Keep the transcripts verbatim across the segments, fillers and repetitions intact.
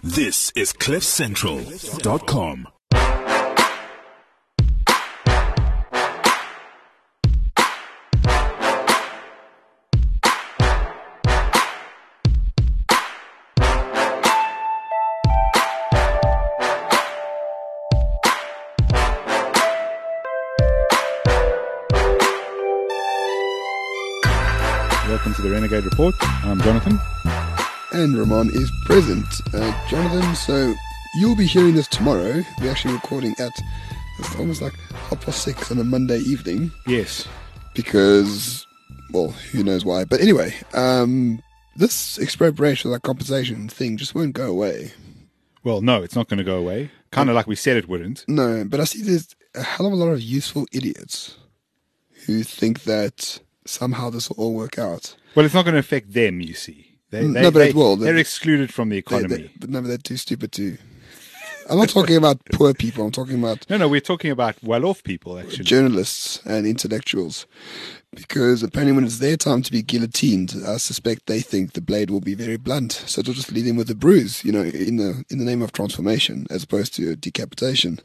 This is cliff central dot com. Welcome to the Renegade Report. I'm Jonathan. And Ramon is present. Uh, Jonathan, so you'll be hearing this tomorrow. We're actually recording at, it's almost like half past six on a Monday evening. Yes. Because, well, who knows why. But anyway, um, this expropriation, that compensation thing just won't go away. Well, no, it's not going to go away. Kind of like we said it wouldn't. No, but I see there's a hell of a lot of useful idiots who think that somehow this will all work out. Well, it's not going to affect them, you see. They, they, no, but they, it will. They're excluded from the economy. They, they, but no, but they're too stupid to. I'm not talking about poor people. I'm talking about no, no. We're talking about well-off people, actually. Journalists and intellectuals, because apparently when it's their time to be guillotined, I suspect they think the blade will be very blunt, so it'll just leave them with a bruise, you know, in the in the name of transformation, as opposed to decapitation.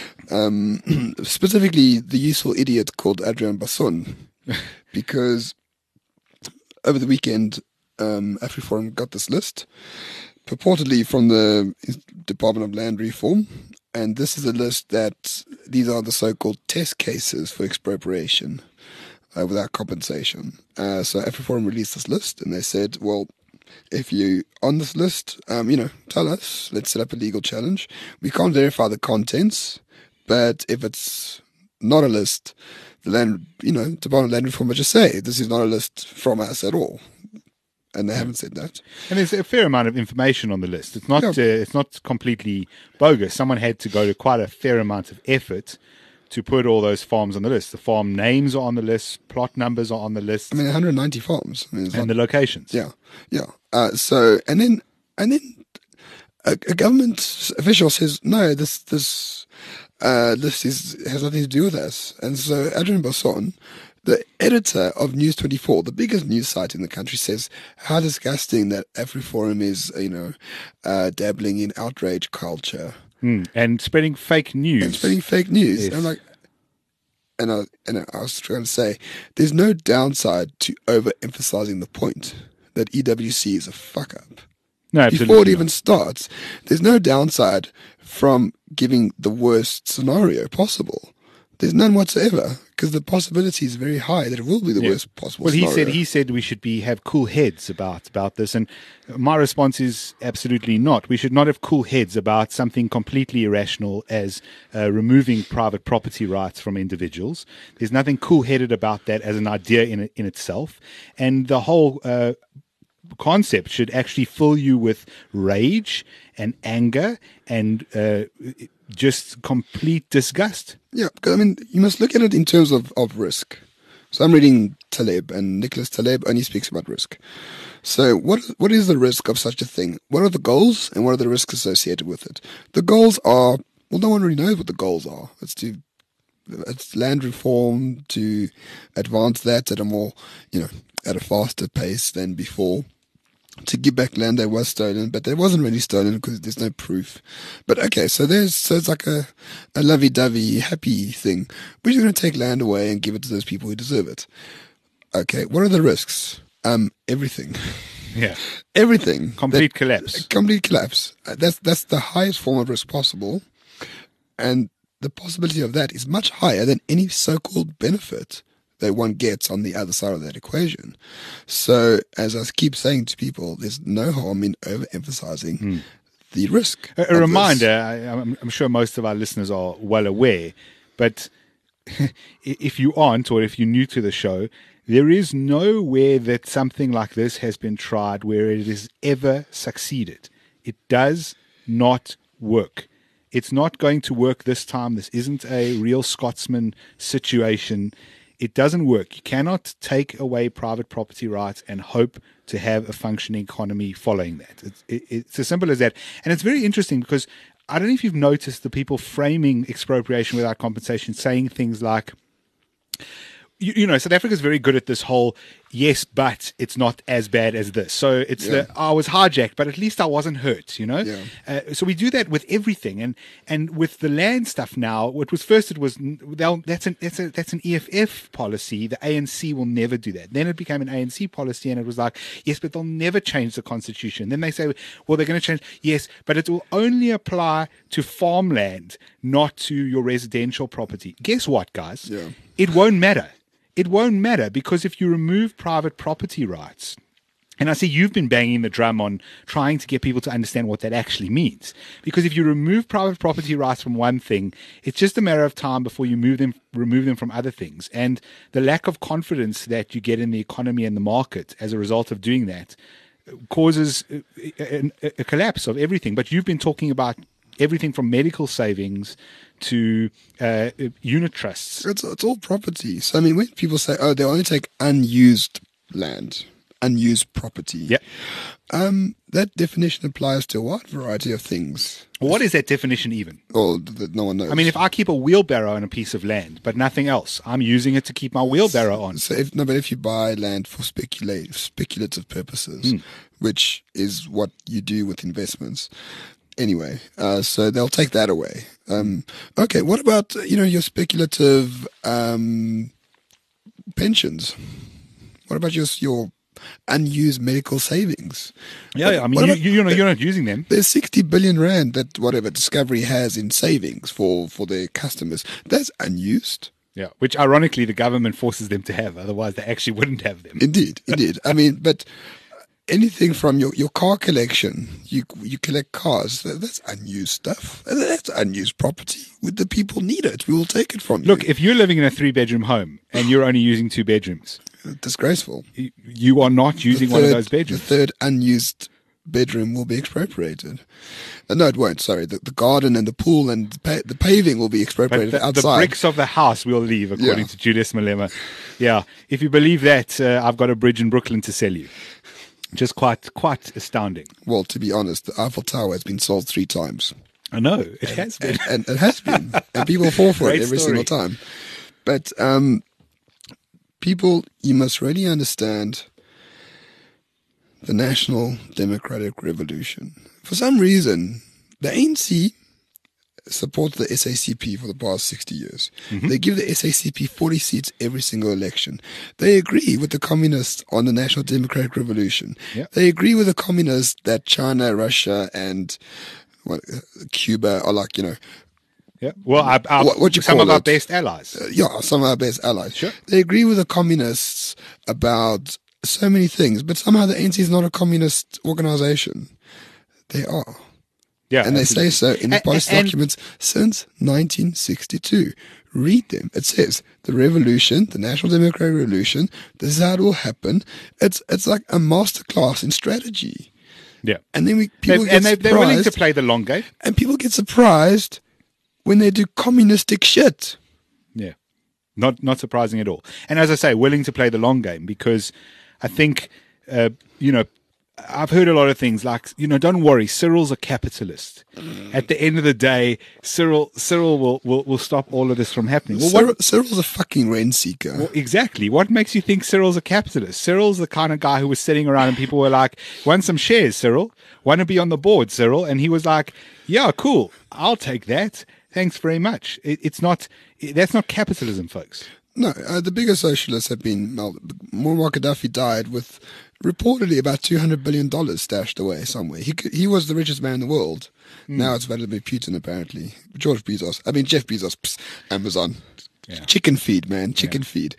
Um, specifically, the useful idiot called Adrian Basson, because over the weekend. Um, AfriForum got this list, purportedly from the Department of Land Reform, and this is a list that these are the so-called test cases for expropriation uh, without compensation. Uh, so AfriForum released this list, and they said, well, if you on this list, um, you know, tell us, let's set up a legal challenge. We can't verify the contents, but if it's not a list, the land, you know, Department of Land Reform would just say, this is not a list from us at all. And they haven't said that. And there's a fair amount of information on the list. It's not yeah. uh, it's not completely bogus. Someone had to go to quite a fair amount of effort to put all those farms on the list. The farm names are on the list, plot numbers are on the list. I mean, one hundred ninety farms. I mean, and not, the locations. Yeah, yeah. Uh, so, and then, and then a, a government official says, no, this this uh, list is, has nothing to do with us. And so Adrian Basson, the editor of News twenty-four, the biggest news site in the country, says how disgusting that AfriForum is, you know, uh, dabbling in outrage culture mm, and spreading fake news. And spreading fake news. Yes. And I'm like, and I and I was trying to say, there's no downside to overemphasizing the point that E W C is a fuck up. No, absolutely Before it not. even starts, there's no downside from giving the worst scenario possible. There's none whatsoever, because the possibility is very high that it will be the yeah. worst possible well, scenario. Well, he said he said we should be have cool heads about, about this, and my response is absolutely not. We should not have cool heads about something completely irrational as uh, removing private property rights from individuals. There's nothing cool-headed about that as an idea in in itself, and the whole uh, concept should actually fill you with rage and anger and uh, just complete disgust. Yeah, because I mean, you must look at it in terms of, of risk. So I'm reading Taleb, and Nicholas Taleb only speaks about risk. So what what is the risk of such a thing? What are the goals, and what are the risks associated with it? The goals are, well, no one really knows what the goals are. It's to it's land reform, to advance that at a more, you know, at a faster pace than before. To give back land that was stolen, but that wasn't really stolen because there's no proof. But okay, so there's so it's like a, a lovey-dovey, happy thing. We're just going to take land away and give it to those people who deserve it. Okay, what are the risks? Um, everything. Yeah, everything. Complete that, collapse. Complete collapse. That's that's the highest form of risk possible, and the possibility of that is much higher than any so-called benefit that one gets on the other side of that equation. So, as I keep saying to people, there's no harm in overemphasizing mm. the risk. A, a reminder, I, I'm, I'm sure most of our listeners are well aware, but if you aren't, or if you're new to the show, there is nowhere that something like this has been tried where it has ever succeeded. It does not work. It's not going to work this time. This isn't a real Scotsman situation. It doesn't work. You cannot take away private property rights and hope to have a functioning economy following that. It's, it, it's as simple as that. And it's very interesting because I don't know if you've noticed the people framing expropriation without compensation saying things like, you, you know, South Africa is very good at this whole yes, but it's not as bad as this. So it's Yeah. the, I was hijacked, but at least I wasn't hurt, you know? Yeah. Uh, so we do that with everything. And, and with the land stuff now, what was first, it was, they'll, that's an, that's a, that's an E F F policy. The A N C will never do that. Then it became an A N C policy, and it was like, yes, but they'll never change the constitution. Then they say, well, they're going to change. Yes, but it will only apply to farmland, not to your residential property. Guess what, guys? Yeah. It won't matter. It won't matter, because if you remove private property rights, and I see you've been banging the drum on trying to get people to understand what that actually means. Because if you remove private property rights from one thing, it's just a matter of time before you move them, remove them from other things. And the lack of confidence that you get in the economy and the market as a result of doing that causes a, a, a collapse of everything. But you've been talking about everything from medical savings to uh, unit trusts. It's, it's all property. So, I mean, when people say, oh, they only take unused land, unused property. Yeah. Um, that definition applies to a wide variety of things. What is that definition even? Or that no one knows. I mean, if I keep a wheelbarrow on a piece of land, but nothing else, I'm using it to keep my wheelbarrow on. So if, no, but if you buy land for speculate, speculative purposes, Mm. which is what you do with investments. Anyway, uh, so they'll take that away. Um, okay, what about, you know, your speculative um, pensions? What about your, your unused medical savings? Yeah, yeah, I mean, What you, about- you, you're, not, you're not using them. There's sixty billion rand that whatever Discovery has in savings for, for their customers. That's unused. Yeah, which ironically the government forces them to have. Otherwise, they actually wouldn't have them. Indeed, indeed. I mean, but anything from your, your car collection, you you collect cars, that, that's unused stuff. That's unused property. Would the people need it? We will take it from Look, you. if you're living in a three-bedroom home and you're only using two bedrooms, Disgraceful. you, you are not using The one of third- those bedrooms. The third unused bedroom will be expropriated. Uh, no, it won't. Sorry. The, the garden and the pool and the, pa- the paving will be But expropriated the, the outside. bricks of the house will leave, according Yeah. to Julius Malema. Yeah, if you believe that, uh, I've got a bridge in Brooklyn to sell you. Just quite, quite astounding. Well, to be honest, the Eiffel Tower has been sold three times. I know, it has been. and, and it has been, and people fall for Great it every story. single time. But um, people, you must really understand the National Democratic Revolution. For some reason, the A N C supports the S A C P for the past sixty years. Mm-hmm. They give the S A C P forty seats every single election. They agree with the communists on the National Democratic Revolution. Yeah. They agree with the communists that China, Russia, and what, uh, Cuba are like, you know, Yeah. Well, I, I, What- what you some call of our it? best allies. uh, yeah, some of our best allies. Sure. They agree with the communists about so many things, but somehow the A N C is not a communist organization. They are. Yeah, And they say absolutely. so in the A- policy and- documents since nineteen sixty-two. Read them. It says the revolution, the National Democratic Revolution, this is how it will happen. It's it's like a masterclass in strategy. Yeah. And then we people They've- get and they, they're willing to surprised, play the long game. and people get surprised when they do communistic shit. Yeah. Not not surprising at all. And as I say, willing to play the long game, because I think, uh, you know, I've heard a lot of things like, you know, don't worry, Cyril's a capitalist. At the end of the day, Cyril Cyril will, will, will stop all of this from happening. Well, Cyril, what, Cyril's a fucking rent seeker. well, exactly. What makes you think Cyril's a capitalist? Cyril's the kind of guy who was sitting around and people were like, want some shares, Cyril? Want to be on the board, Cyril? And he was like, yeah, cool. I'll take that. Thanks very much. It, it's not, it, that's not capitalism, folks. No, uh, the bigger socialists have been. Well, Muammar Gaddafi died with reportedly about two hundred billion dollars stashed away somewhere. He could, he was the richest man in the world. Hmm. Now it's Vladimir Putin, apparently. George Bezos. I mean, Jeff Bezos, pss, Amazon. Yeah. Chicken feed, man. Chicken feed.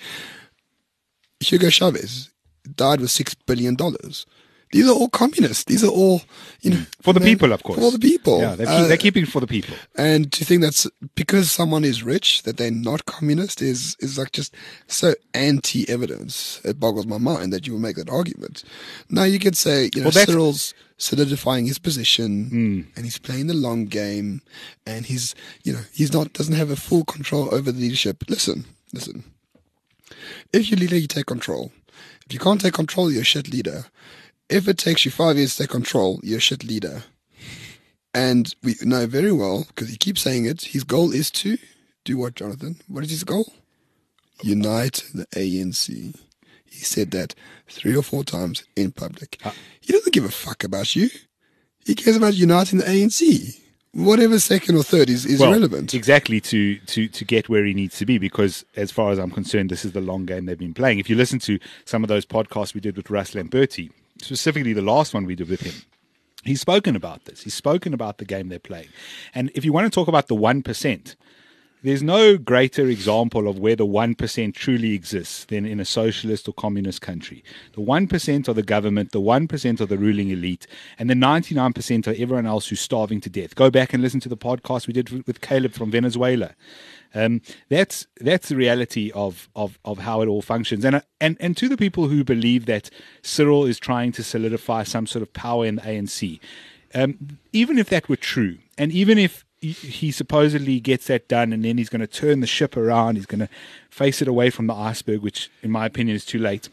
Hugo Chavez died with six billion dollars. These are all communists. These are all, you know. For the man, people, of course. For the people. Yeah, they're, keep, Uh, they're keeping it for the people. and to think that's because someone is rich that they're not communist is is like just so anti-evidence. It boggles my mind that you will make that argument. Now you could say, you know, Well, that's- Cyril's solidifying his position and he's playing the long game, and he's, you know, he's not doesn't have a full control over the leadership. Listen, listen. If you're leader, you take control. If you can't take control, you're a shit leader. If it takes you five years to take control, you're a shit leader. And we know very well, because he keeps saying it, his goal is to do what, Jonathan? What is his goal? Unite the A N C. He said that three or four times in public. Uh, he doesn't give a fuck about you. He cares about uniting the A N C. Whatever second or third is, is well, irrelevant. Exactly, to, to, to get where he needs to be, because as far as I'm concerned, this is the long game they've been playing. If you listen to some of those podcasts we did with Russ Lamberti, specifically the last one we did with him, he's spoken about this. He's spoken about the game they're playing. And if you want to talk about the one percent, there's no greater example of where the one percent truly exists than in a socialist or communist country. The one percent are the government, the one percent are the ruling elite, and the ninety-nine percent are everyone else who's starving to death. Go back and listen to the podcast we did with Caleb from Venezuela. Um, that's that's the reality of, of, of how it all functions. And, and, and to the people who believe that Cyril is trying to solidify some sort of power in the A N C, um, even if that were true, and even if he supposedly gets that done and then he's going to turn the ship around, he's going to face it away from the iceberg, which in my opinion is too late.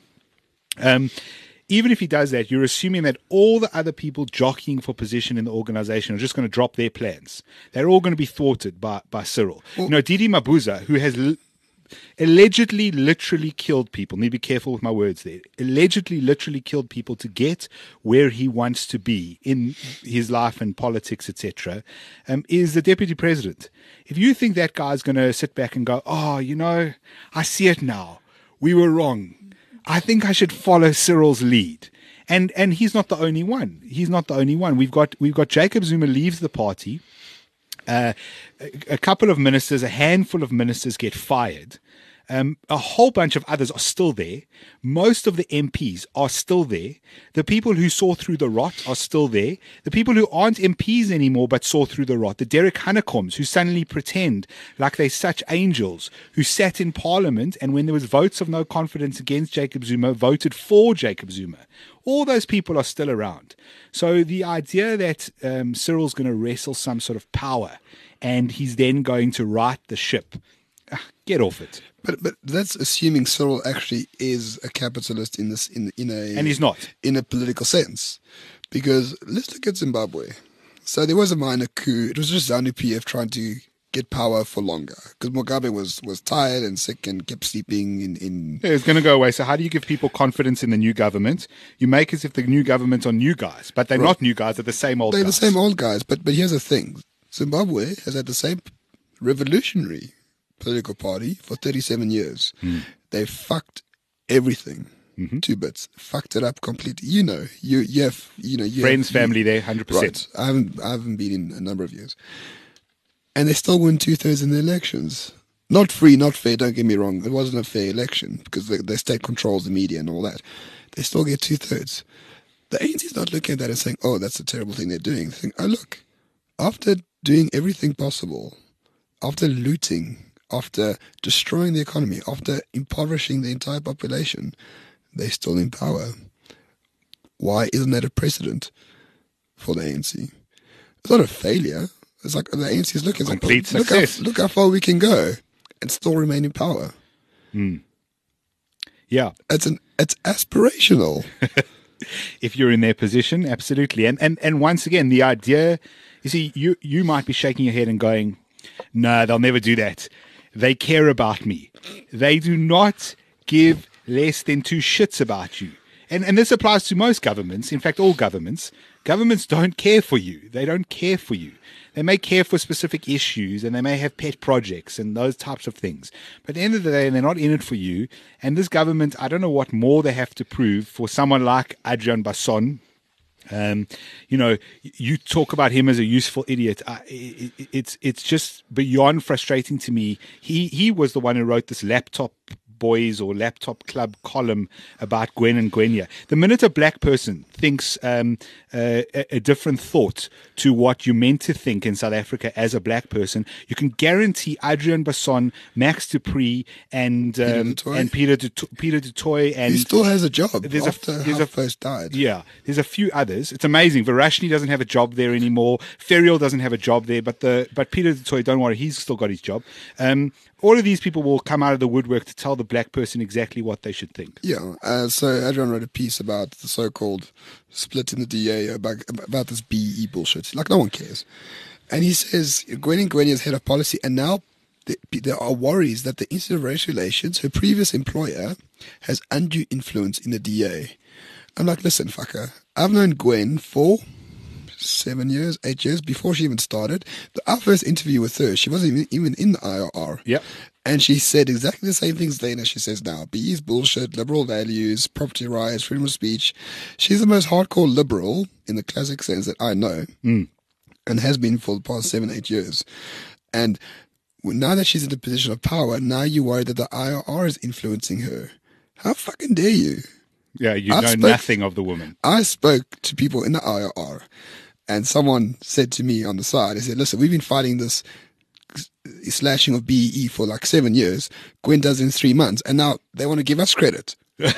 Um, even if he does that, you're assuming that all the other people jockeying for position in the organization are just going to drop their plans. They're all going to be thwarted by, by Cyril. Well, you know, Didi Mabuza, who has l- allegedly literally killed people, need to be careful with my words there, allegedly literally killed people to get where he wants to be in his life and politics, et cetera, um, is the deputy president. If you think that guy's going to sit back and go, oh, you know, I see it now. We were wrong. I think I should follow Cyril's lead. And and he's not the only one. He's not the only one. We've got we've got Jacob Zuma leaves the party. Uh, a, a couple of ministers, a handful of ministers get fired. Um, a whole bunch of others are still there. Most of the M Ps are still there. The people who saw through the rot are still there. The people who aren't M Ps anymore but saw through the rot, the Derek Honeycombs, who suddenly pretend like they're such angels, who sat in Parliament and when there was votes of no confidence against Jacob Zuma, voted for Jacob Zuma. All those people are still around. So the idea that um, Cyril's going to wrestle some sort of power and he's then going to right the ship, get off it. But but that's assuming Cyril actually is a capitalist in this in in a and he's not in a political sense, because let's look at Zimbabwe. So there was a minor coup. It was just ZANU P F trying to get power for longer because Mugabe was was tired and sick and kept sleeping in. in yeah, it's going to go away. So how do you give people confidence in the new government? You make as if the new government are new guys, but they're right. not new guys. They're the same old. They're guys. the same old guys. But but here's the thing: Zimbabwe has had the same revolutionary political party for thirty-seven years. Mm. They fucked everything mm-hmm. to bits, fucked it up completely. You know, you you have you know you friends, have, family you, there, hundred percent. Right. I haven't I haven't been in a number of years, and they still win two thirds in the elections. Not free, not fair. Don't get me wrong. It wasn't a fair election because the, the state controls the media and all that. They still get two thirds. The A N C is not looking at that and saying, "Oh, that's a terrible thing they're doing." They think, "Oh, look, after doing everything possible, after looting." After destroying the economy, after impoverishing the entire population, they're still in power. Why isn't that a precedent for the A N C? It's not a failure. It's like the A N C is looking. Complete like, oh, success. Look how, look how far we can go and still remain in power. Mm. Yeah. It's an it's aspirational. If you're in their position, absolutely. And and and once again, the idea, you see, you you might be shaking your head and going, no, they'll never do that. They care about me. They do not give less than two shits about you. And and this applies to most governments. In fact, all governments. Governments don't care for you. They don't care for you. They may care for specific issues and they may have pet projects and those types of things. But at the end of the day, they're not in it for you. And this government, I don't know what more they have to prove for someone like Adrian Basson. Um, you know, you talk about him as a useful idiot. Uh, it, it, it's it's just beyond frustrating to me. He he was the one who wrote this laptop boys or laptop club column about Gwen and Gwenya. The minute a black person thinks um, uh, a, a different thought to what you're meant to think in South Africa as a black person, you can guarantee Adrian Basson, Max Dupree, and um, Peter and Peter du, Peter du Toit, and he still has a job there's after a, there's a, first died. Yeah, there's a few others. It's amazing. Varashni doesn't have a job there anymore. Ferial doesn't have a job there, but the but Peter du Toit, don't worry, he's still got his job. Um, all of these people will come out of the woodwork to tell the black person exactly what they should think. Yeah. Uh, so Adrian wrote a piece about the so-called split in the D A about, about this B E bullshit. Like, no one cares. And he says Gwen and Gwenya is head of policy, and now the, there are worries that the Institute of Race Relations, her previous employer, has undue influence in the D A. I'm like, listen, fucker, I've known Gwen for seven years, eight years before she even started. The, our first interview with her, she wasn't even, even in the I R R. Yep. And she said exactly the same things then as she says now. B E's bullshit, liberal values, property rights, freedom of speech. She's the most hardcore liberal in the classic sense that I know, Mm. and has been for the past seven, eight years. And now that she's in a position of power, now you worry that the I R R is influencing her. How fucking dare you? Yeah, you I know spoke- nothing of the woman. I spoke to people in the I R R, and someone said to me on the side, they said, listen, we've been fighting this slashing of B E E for like seven years. Gwen does it in three months, and now they want to give us credit.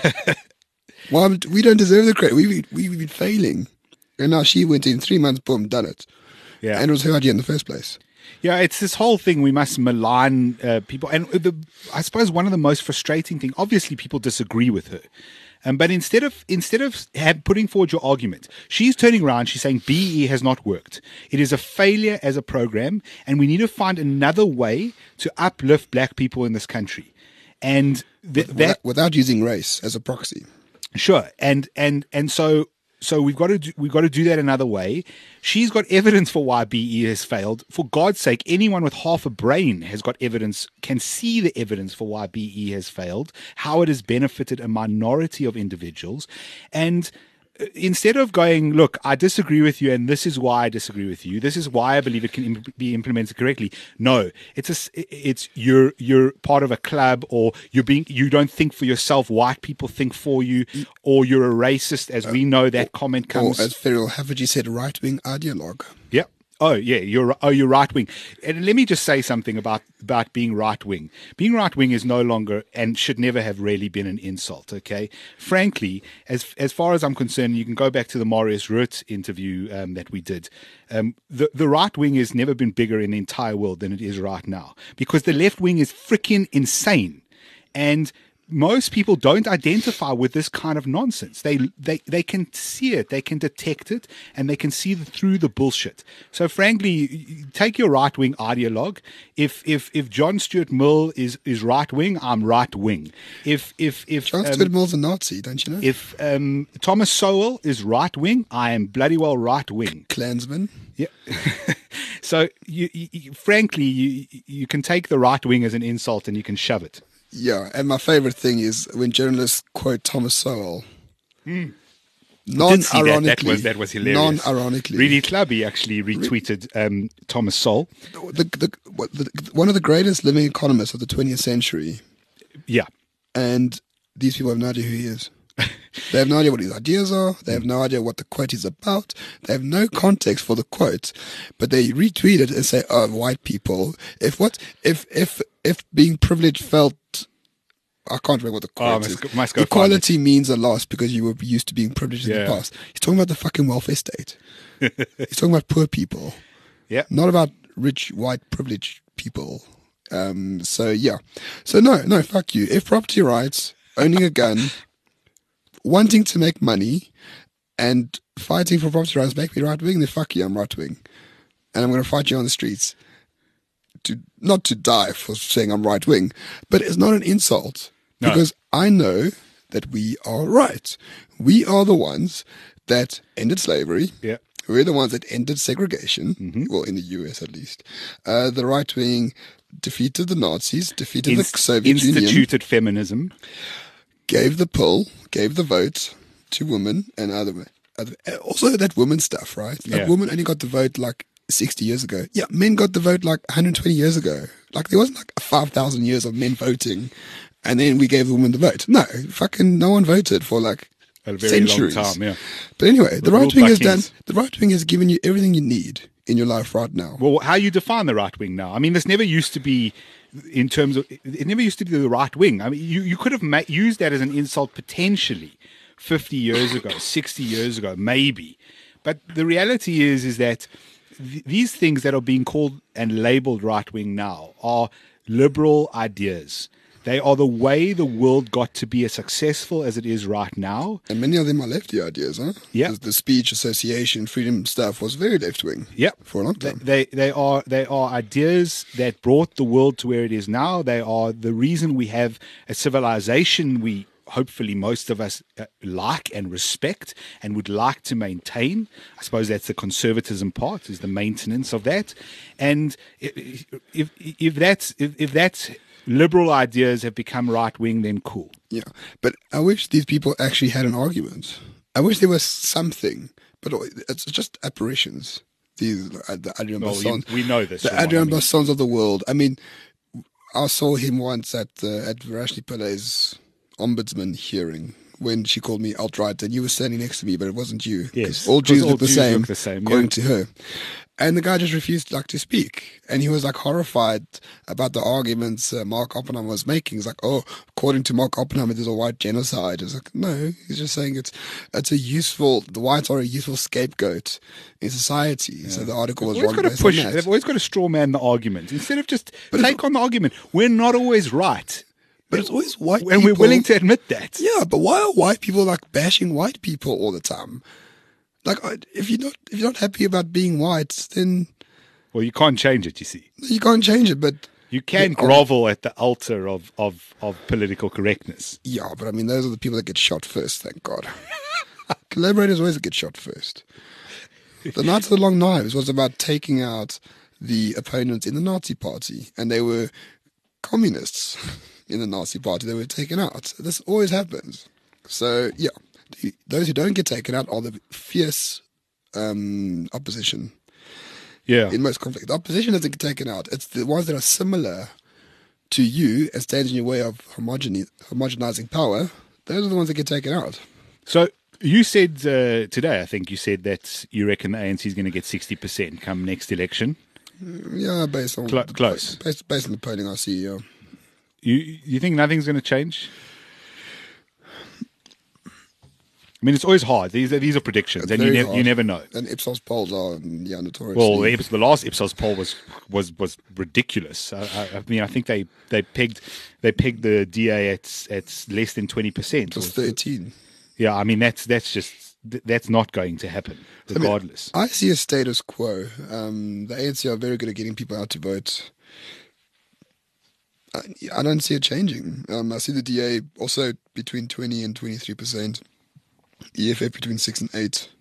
Well, we don't deserve the credit. We've, we've been failing. And now she went in three months, boom, done it. Yeah. And it was her idea in the first place. Yeah, it's this whole thing. We must malign uh, people, and the, I suppose one of the most frustrating thing. Obviously, people disagree with her, um, but instead of instead of have, putting forward your argument, she's turning around. She's saying B E has not worked. It is a failure as a program, and we need to find another way to uplift black people in this country. And th- that Without, without using race as a proxy. Sure, and and and so so we've got to do, we've got to do that another way. She's got evidence for why B E has failed. For God's sake, anyone with half a brain has got evidence, can see the evidence for why B E has failed, how it has benefited a minority of individuals, and instead of going, look, I disagree with you, and this is why I disagree with you. This is why I believe it can imp- be implemented correctly. No, it's a, it's you're you're part of a club, or you're being you don't think for yourself. White people think for you, or you're a racist, as we know that comment comes. Or as Ferrell Havergy said, right-wing ideologue. Yeah. Oh, yeah. You're oh, you're right wing. And let me just say something about about being right wing. Being right wing is no longer and should never have really been an insult. Okay. Frankly, as as far as I'm concerned, you can go back to the Marius Rutte interview um, that we did. Um, the the right wing has never been bigger in the entire world than it is right now, because the left wing is freaking insane, and most people don't identify with this kind of nonsense. They they they can see it, they can detect it, and they can see the, through the bullshit. So, frankly, take your right wing ideologue. If if if John Stuart Mill is is right wing, I'm right wing. If if if John um, Stuart Mill's a Nazi, don't you know? if um, Thomas Sowell is right wing, I am bloody well right wing. Klansman. Yeah. So, you, you, frankly, you you can take the right wing as an insult and you can shove it. Yeah, and my favorite thing is when journalists quote Thomas Sowell. Mm. Did see that. Non-ironically. That was that was hilarious. Non-ironically. Really Clubby actually retweeted um, Thomas Sowell. The, the, what- the, one of the greatest living economists of the twentieth century. Yeah. And these people have no idea who he is. They have no idea what his ideas are. They have no idea what the quote is about. They have no context for the quote, but they retweet it and say, "Oh, white people. If what if if if being privileged felt." I can't remember what the quote Oh, must is. go- must go Equality means a loss because you were used to being privileged in Yeah. the past. He's talking about the fucking welfare state. He's talking about poor people, Yeah. not about rich, white, privileged people. Um, so, yeah. So, no, no, fuck you. If property rights, owning a gun, wanting to make money, and fighting for property rights make me right wing, then fuck you, I'm right wing. And I'm going to fight you on the streets. To not to die for saying I'm right wing, but it's not an insult No. because I know that we are right. We are the ones that ended slavery. Yeah. We're the ones that ended segregation. Mm-hmm. Well, in the U S at least. Uh, the right wing defeated the Nazis, defeated Inst- the Soviet Union, instituted feminism. gave the poll, gave the vote to women and other. other also, that woman stuff, right? Like Yeah. women only got the vote like sixty years ago. Yeah, men got the vote like one hundred twenty years ago. Like there wasn't like five thousand years of men voting and then we gave the women the vote. No, fucking no one voted for like A very centuries. long time, yeah. But anyway, the Ruled right wing by has done, kings. the right wing has given you everything you need in your life right now. Well, how you define the right wing now? I mean, this never used to be, in terms of, it never used to be the right wing. I mean, you, you could have ma- used that as an insult potentially fifty years ago, sixty years ago, maybe. But the reality is, is that th- these things that are being called and labeled right wing now are liberal ideas. They are the way the world got to be as successful as it is right now. And many of them are lefty ideas, huh? Yeah. The, the speech, association, freedom stuff was very left-wing Yep. for a long They, time. they they are they are ideas that brought the world to where it is now. They are the reason we have a civilization we hopefully most of us uh, like and respect and would like to maintain. I suppose that's the conservatism part, is the maintenance of that. And if if, if that's if, if that's liberal ideas have become right wing, then cool. Yeah, but I wish these people actually had an argument. I wish there was something, but it's just apparitions. These uh, the Adrian Well, you- Bassons, we know this. the Roman. Adrian I mean, Bassons of the world. I mean, I saw him once at uh, at Varashni Pilay's ombudsman hearing when she called me alt-right, and you were standing next to me, but it wasn't you. 'Cause Yes, all 'cause Jews all look the Jews same, look the same, according yeah. to her. And the guy just refused like to speak, and he was like horrified about the arguments uh, Mark Oppenheimer was making. He's like, "Oh, according to Mark Oppenheimer, there's a white genocide." It's like, no, he's just saying it's it's a useful. The whites are a useful scapegoat in society. So the article was They've wrong always got to based push. on that. They've always got to straw man the argument instead of just But it's- take on the argument. We're not always right, But it's always white and we're people- willing to admit that. Yeah, but why are white people like bashing white people all the time? Like, I- if you're not if you're not happy about being white, then Well, you can't change it. You see, you can't change it. But you can Yeah, grovel at the altar of of of political correctness. yeah, but I mean, those are the people that get shot first. Thank God. Collaborators always get shot first. The Knights of the Long Knives was about taking out the opponents in the Nazi Party, and they were communists in the Nazi Party. They were taken out. This always happens. So yeah, the, those who don't get taken out are the fierce um, opposition. Yeah, In most conflicts, the opposition doesn't get taken out. It's the ones that are similar to you and stands in your way of homogene- homogenizing power. Those are the ones that get taken out. So you said uh, today, I think you said that you reckon the A N C is going to get sixty percent come next election. Yeah, based on Cl- close. Based, based on the polling I see. Yeah. You you think nothing's going to change? I mean, it's always hard. These are these are predictions, It's and you very never you hard. never know. And Ipsos polls are yeah notoriously. Well, the, Ips- the last Ipsos poll was was was ridiculous. I, I, I mean, I think they, they pegged they pegged the D A at at less than twenty percent. it was thirteen. Yeah, I mean that's that's just th- that's not going to happen regardless. I see a status quo. Um, the A N C are very good at getting people out to vote. I, I don't see it changing. Um, I see the D A also between twenty and twenty-three percent. E F F between six and eight.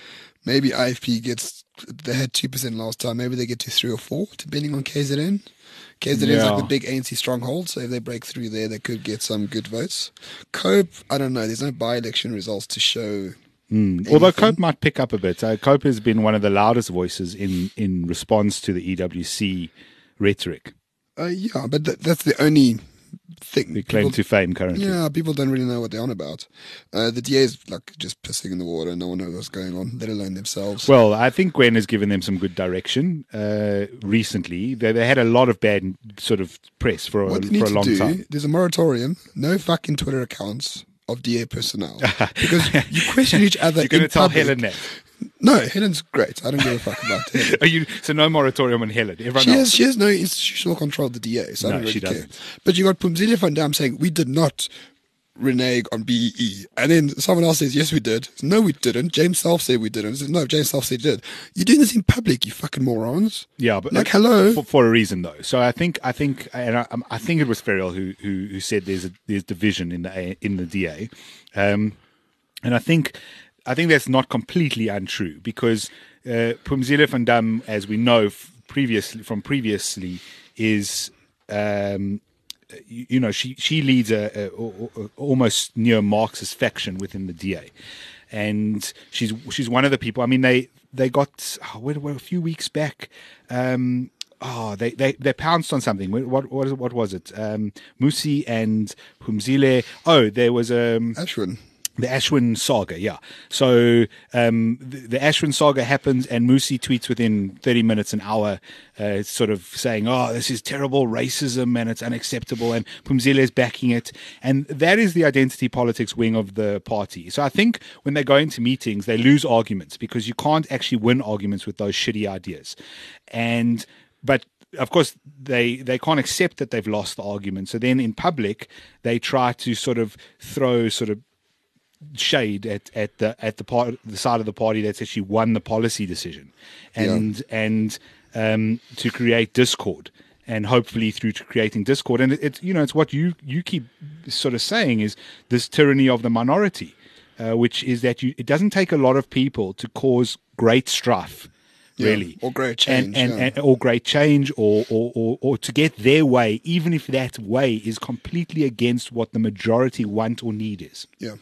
Maybe I F P gets, they had two percent last time. Maybe they get to three or four, depending on K Z N. K Z N is Yeah. like the big A N C stronghold, so if they break through there, they could get some good votes. Cope, I don't know. There's no by-election results to show. Mm. Although anything. Cope might pick up a bit. Uh, Cope has been one of the loudest voices in, in response to the E W C rhetoric. Uh, yeah, but th- that's the only thing. The claim People- to fame currently. Yeah, people don't really know what they're on about. Uh, the D A is like just pissing in the water. No one knows what's going on, let alone themselves. Well, I think Gwen has given them some good direction uh, recently. They, they had a lot of bad sort of press for a, What they need for a to long do, time. there's a moratorium, no fucking Twitter accounts of D A personnel. Because you question each other You're going to in tell public. Helen that. No, Helen's great. I don't give a fuck about Helen. Are you, so no moratorium on Helen. Everyone She else. has, she has no institutional control of the D A, so I No, don't really she care. doesn't. But you got Pumzile van Dam saying, we did not renege on B E E. And then someone else says, yes, we did. No, we didn't. James Self said we didn't. Says, no, James Self said he did. You're doing this in public, you fucking morons. Yeah, but Like, hello? for, for a reason though. So I think I think and I, I think it was Ferrell who who, who said there's a, there's division in the A- in the D A, um, and I think I think that's not completely untrue because uh, Pumzile van Dam, as we know f- previously from previously, is. Um, you, you know, she she leads a, a, a, a almost neo-Marxist faction within the D A, and she's she's one of the people. I mean, they they got oh, what, what, a few weeks back. Um, oh, they, they they pounced on something. What what what was it? Um, Musi and Pumzile. Oh, there was um, Ashwin. the Ashwin saga, yeah. So um, the, the Ashwin saga happens, and Musi tweets within thirty minutes, an hour, uh, sort of saying, "Oh, this is terrible racism, and it's unacceptable." And Pumzile is backing it, and that is the identity politics wing of the party. So I think when they go into meetings, they lose arguments because you can't actually win arguments with those shitty ideas, and but. of course, they, they can't accept that they've lost the argument. So then in public, they try to sort of throw sort of shade at, at the at the part the side of the party that's actually won the policy decision, and yeah. and um, to create discord, and hopefully through to creating discord, and it's it, you know it's what you you keep sort of saying is this tyranny of the minority, uh, which is that you it doesn't take a lot of people to cause great strife. Really, yeah, or great change, and, and, yeah. and or great change, or, or, or, or to get their way, even if that way is completely against what the majority want or need is. Yeah.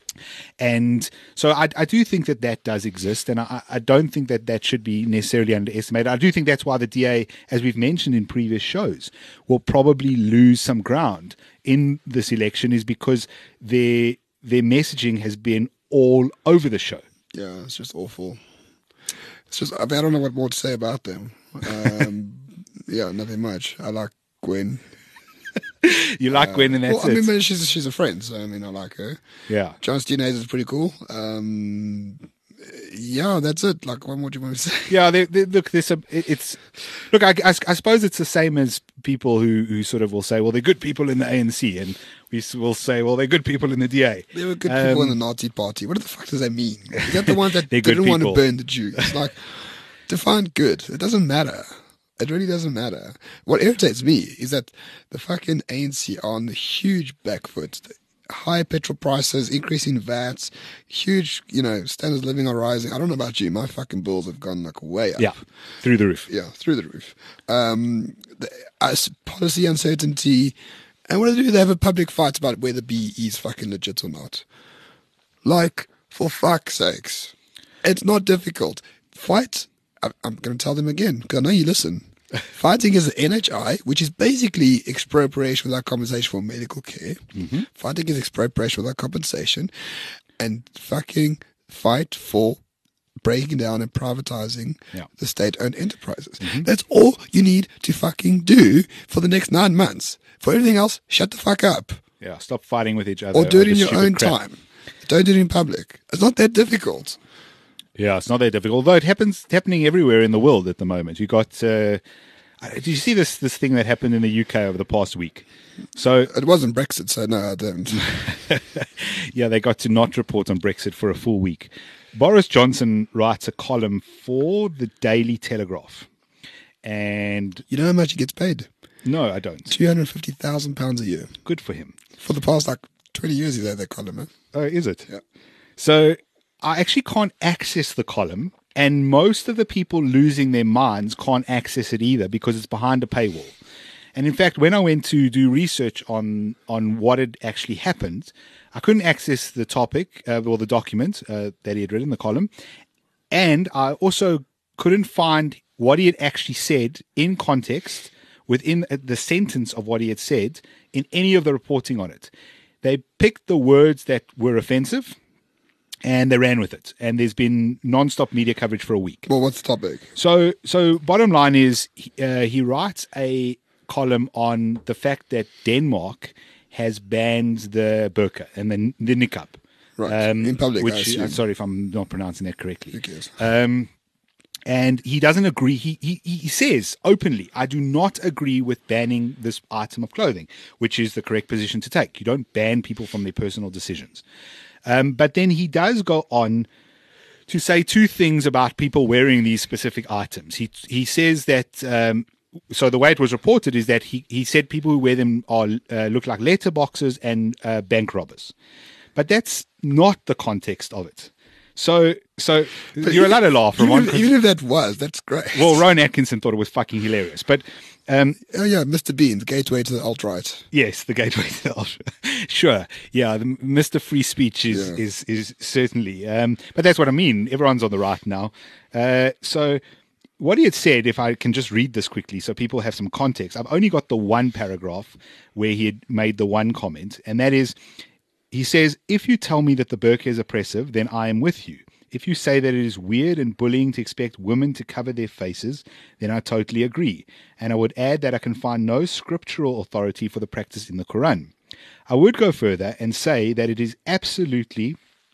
And so I, I do think that that does exist, and I, I don't think that that should be necessarily underestimated. I do think that's why the D A, as we've mentioned in previous shows, will probably lose some ground in this election, is because their their messaging has been all over the show. Yeah, it's just awful. It's just I, mean, I don't know what more to say about them. Um, yeah, nothing much. I like Gwen. You like uh, Gwen, and that's well, I it. mean, she's she's a friend, so I mean, I like her. Yeah, John Steenhuisen is pretty cool. Um, yeah, that's it. Like, what more do you want me to say? Yeah, they, they, look, there's a, it's look. I, I, I suppose it's the same as people who, who sort of will say, well, they're good people in the A N C, and we will say, well, they're good people in the D A. They were good um, people in the Nazi Party. What the fuck does that mean? Is that the ones that didn't people. want to burn burn the Jews? It's like, define good. It doesn't matter. It really doesn't matter. What irritates me is that the fucking A N C are on the huge back foot. High petrol prices, increasing V A Ts, huge, you know, standards of living are rising. I don't know about you. My fucking bills have gone like way up. Yeah, through the roof. Yeah, through the roof. Um, the, uh, policy uncertainty. And what do they do? They have a public fight about whether B E is fucking legit or not. Like, for fuck's sakes. It's not difficult. Fight. I'm going to tell them again, because I know you listen. Fighting is the N H I, which is basically expropriation without compensation for medical care. Mm-hmm. Fighting is expropriation without compensation. And fucking fight for breaking down and privatizing yeah. the state-owned enterprises. Mm-hmm. That's all you need to fucking do for the next nine months. For everything else, shut the fuck up. Yeah, stop fighting with each other. Or do it in your own crap. time. Don't do it in public. It's not that difficult. Yeah, it's not that difficult. Although it happens, it's happening everywhere in the world at the moment. You got. Uh, did you see this this thing that happened in the U K over the past week? So it wasn't Brexit, so no, I don't. Yeah, they got to not report on Brexit for a full week. Boris Johnson writes a column for the Daily Telegraph, and you know how much he gets paid? No, I don't. Two hundred fifty thousand pounds a year. Good for him. For the past like twenty years, he's had that column. Huh? Oh, is it? Yeah. So I actually can't access the column, and most of the people losing their minds can't access it either because it's behind a paywall. And in fact, when I went to do research on on what had actually happened, I couldn't access the topic uh, or the document uh, that he had written, the column, and I also couldn't find what he had actually said in context within the sentence of what he had said in any of the reporting on it. They picked the words that were offensive, and they ran with it. And there's been non-stop media coverage for a week. Well, what's the topic? So, so bottom line is, uh, he writes a column on the fact that Denmark has banned the burqa and the, the niqab. Right, um, in public, I Which, assume. I'm sorry if I'm not pronouncing that correctly. Who cares? Um, and he doesn't agree. He, he he says openly, I do not agree with banning this item of clothing, which is the correct position to take. You don't ban people from their personal decisions. Um, but then he does go on to say two things about people wearing these specific items. He he says that, um, so the way it was reported is that he, he said people who wear them are uh, look like letterboxes and uh, bank robbers. But that's not the context of it. So so But you're even- allowed to laugh, Even, Ramon. if- even if that was, that's great. Well, Rowan Atkinson thought it was fucking hilarious. But um, oh yeah, Mister Bean, the gateway to the alt-right. yes, the gateway to the ultra. Sure. Yeah, the Mister Free Speech is, Yeah. is, is certainly. Um, but that's what I mean. Everyone's on the right now. Uh, so what he had said, if I can just read this quickly so people have some context, I've only got the one paragraph where he had made the one comment, and that is, he says, if you tell me that the burqa is oppressive, then I am with you. If you say that it is weird and bullying to expect women to cover their faces, then I totally agree. And I would add that I can find no scriptural authority for the practice in the Quran. I would go further and say that it is absolutely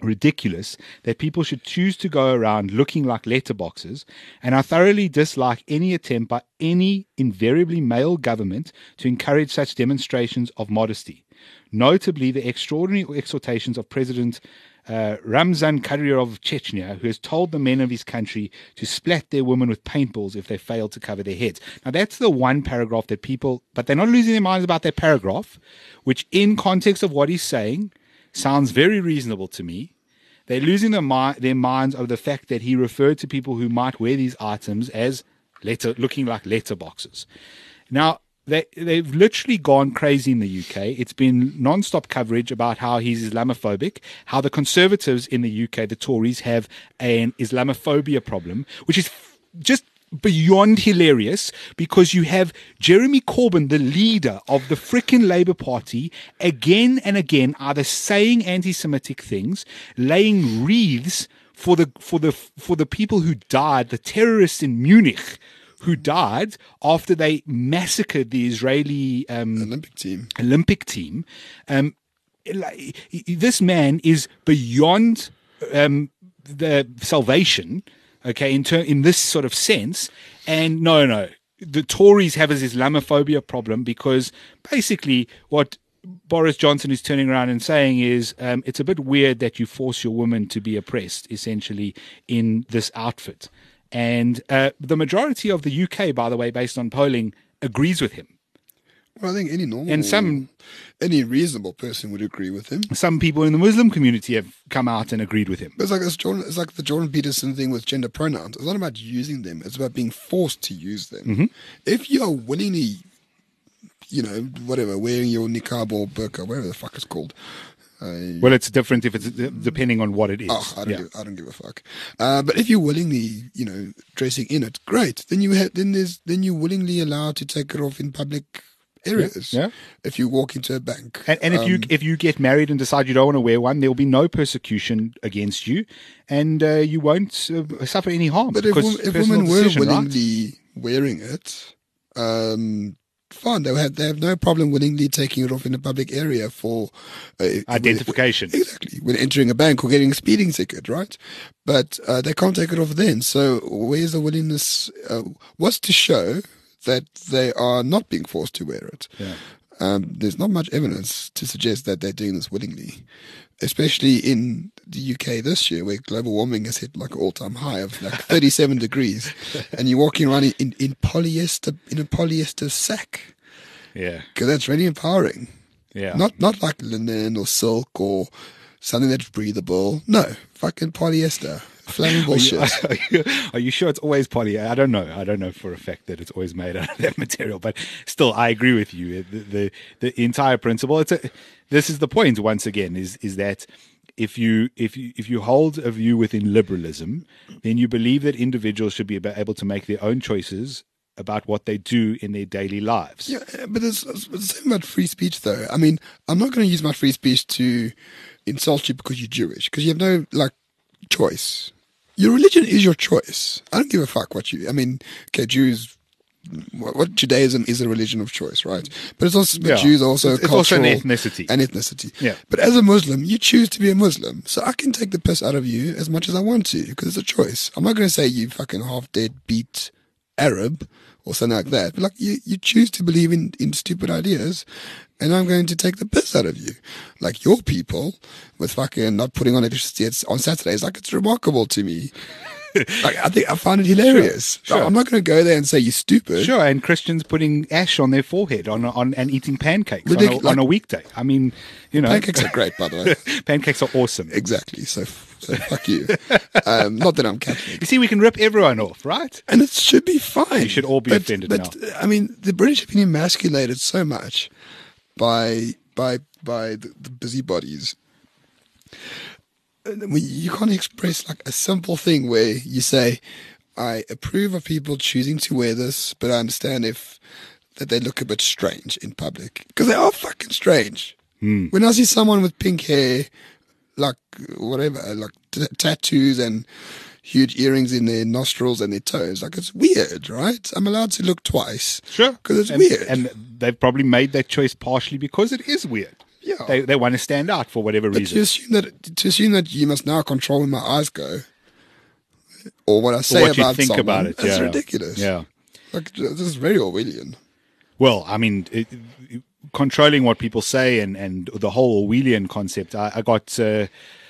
ridiculous that people should choose to go around looking like letterboxes, and I thoroughly dislike any attempt by any invariably male government to encourage such demonstrations of modesty. Notably, the extraordinary exhortations of President uh, Ramzan Kadyrov of Chechnya, who has told the men of his country to splat their women with paintballs if they fail to cover their heads. Now, that's the one paragraph that people, but they're not losing their minds about that paragraph, which in context of what he's saying sounds very reasonable to me. They're losing their, mi- their minds over the fact that he referred to people who might wear these items as letter, looking like letterboxes. Now, they, they've literally gone crazy in the U K. It's been non-stop coverage about how he's Islamophobic, how the Conservatives in the U K, the Tories, have an Islamophobia problem, which is just beyond hilarious, because you have Jeremy Corbyn, the leader of the frickin' Labour Party, again and again either saying anti-Semitic things, laying wreaths for the for the for the people who died, the terrorists in Munich who died after they massacred the Israeli um, Olympic team. Olympic team. Um, this man is beyond um, the salvation. Okay, in ter- in this sort of sense, and no, no, the Tories have this Islamophobia problem because basically what Boris Johnson is turning around and saying is um, it's a bit weird that you force your woman to be oppressed, essentially, in this outfit. And uh, the majority of the U K, by the way, based on polling, agrees with him. Well, I think any normal, And some- any reasonable person would agree with him. Some people in the Muslim community have come out and agreed with him. But it's like it's, Jordan, it's like the Jordan Peterson thing with gender pronouns. It's not about using them; it's about being forced to use them. Mm-hmm. If you are willingly, you know, whatever, wearing your niqab or burqa, whatever the fuck it's called. Uh, Well, it's different if it's depending on what it is. Oh, I don't, Yeah. give, I don't give a fuck. Uh, but if you're willingly, you know, dressing in it, great. Then you ha- then there's then you're willingly allowed to take it off in public areas. Yeah. If you walk into a bank, And, and if you Um, if you get married and decide you don't want to wear one, there will be no persecution against you, and uh, you won't uh, suffer any harm. but if, because wom- if personal women were decision, right? willingly wearing it, um, fine. They have they have no problem willingly taking it off in a public area for uh, Identification. Exactly, when entering a bank or getting a speeding ticket, right? But uh, they can't take it off then. So where's the willingness? Uh, what's to show that they are not being forced to wear it? Yeah. Um, there's not much evidence to suggest that they're doing this willingly, especially in the U K this year, where global warming has hit like an all-time high of like thirty-seven degrees, and you're walking around in, in, in polyester in a polyester sack, Yeah, because that's really empowering. yeah. Not not like linen or silk or something that's breathable. No, fucking polyester, flammable Are you, shit. are, you, are you sure it's always poly? I don't know. I don't know for a fact that it's always made out of that material, but still, I agree with you. The the, the entire principle. It's a, this is the point. Once again, is is that if you if you if you hold a view within liberalism, then you believe that individuals should be able to make their own choices about what they do in their daily lives. Yeah, but it's, it's the same about free speech, though. I mean, I'm not going to use my free speech to insult you because you're Jewish, because you have no like choice. Your religion is your choice. I don't give a fuck what you. I mean, okay, Jews. What, what Judaism is a religion of choice, right? But it's also but Yeah. Jews are also It's- it's also an cultural ethnicity. and ethnicity. Yeah. But as a Muslim, you choose to be a Muslim, so I can take the piss out of you as much as I want to because it's a choice. I'm not going to say you fucking half dead beat Arab or something like that. But like you, you choose to believe in, in stupid ideas, and I'm going to take the piss out of you. Like your people with fucking not putting on electricity on Saturdays, like it's remarkable to me. Like I think I find it hilarious. Sure, sure. I'm not going to go there and say you're stupid. Sure, and Christians putting ash on their forehead on on and eating pancakes on Ridic- a, on a weekday. I mean, you know, Pancakes are great, by the way. pancakes are awesome. Exactly. So, so fuck you. Um, not that I'm Catholic. You see, we can rip everyone off, right? And it should be fine. You should all be but, offended but, now. I mean, the British have been emasculated so much by by by the, the busybodies. And we- You can't express like a simple thing where you say, "I approve of people choosing to wear this, but I understand if that they look a bit strange in public because they are fucking strange." Hmm. When I see someone with pink hair, like whatever, like t- tattoos and huge earrings in their nostrils and their toes, like it's weird, right? I'm allowed to look twice. Sure, Because it's and, weird. and they've probably made that choice partially because it is weird. Yeah. They they want to stand out for whatever But reason. to assume that to assume that you must now control where my eyes go, or what I say what you about think someone, about it, that's yeah. ridiculous. Yeah. Like this is very Orwellian. Well, I mean, it, it- controlling what people say and, and the whole Orwellian concept, I, I got a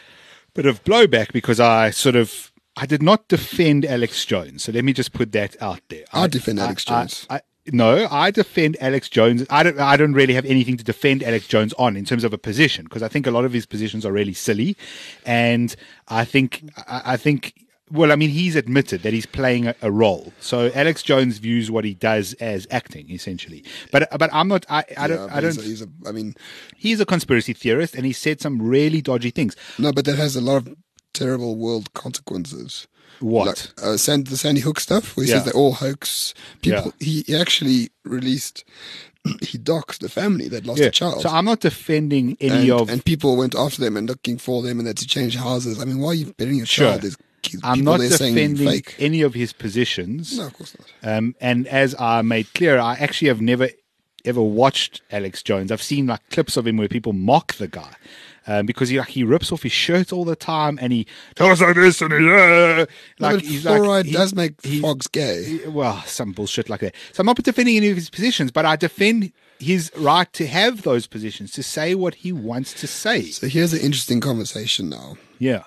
bit of blowback because I sort of I did not defend Alex Jones. So let me just put that out there. I defend Alex Jones. I, I, no, I defend Alex Jones. I don't. I don't really have anything to defend Alex Jones on in terms of a position because I think a lot of his positions are really silly, and I think I, I think. Well, I mean, he's admitted that he's playing a, a role. So Alex Jones views what he does as acting, essentially. But but I'm not. I, I don't. Yeah, I don't. He's a, he's a, I mean, He's a conspiracy theorist, and he said some really dodgy things. no, but that has a lot of terrible world consequences. What? Like, uh, Sand, the Sandy Hook stuff, where he Yeah. says they're all hoax. People. He, he actually released. He doxed the family that lost Yeah. a child. So I'm not defending any and, of. and people went after them and looking for them and had to change houses. I mean, why are you burying your Sure. child? There's kids, I'm people not there saying defending fake. any of his positions. No, of course not. Um, and as I made clear, I actually have never ever watched Alex Jones. I've seen like clips of him where people mock the guy um, because he like he rips off his shirt all the time and he talks like this and he, uh, No, like but he's fluoride like he- does make he- fogs gay. he- well, some bullshit like that. So I'm not defending any of his positions, but I defend his right to have those positions to say what he wants to say. So here's an interesting conversation now. Yeah,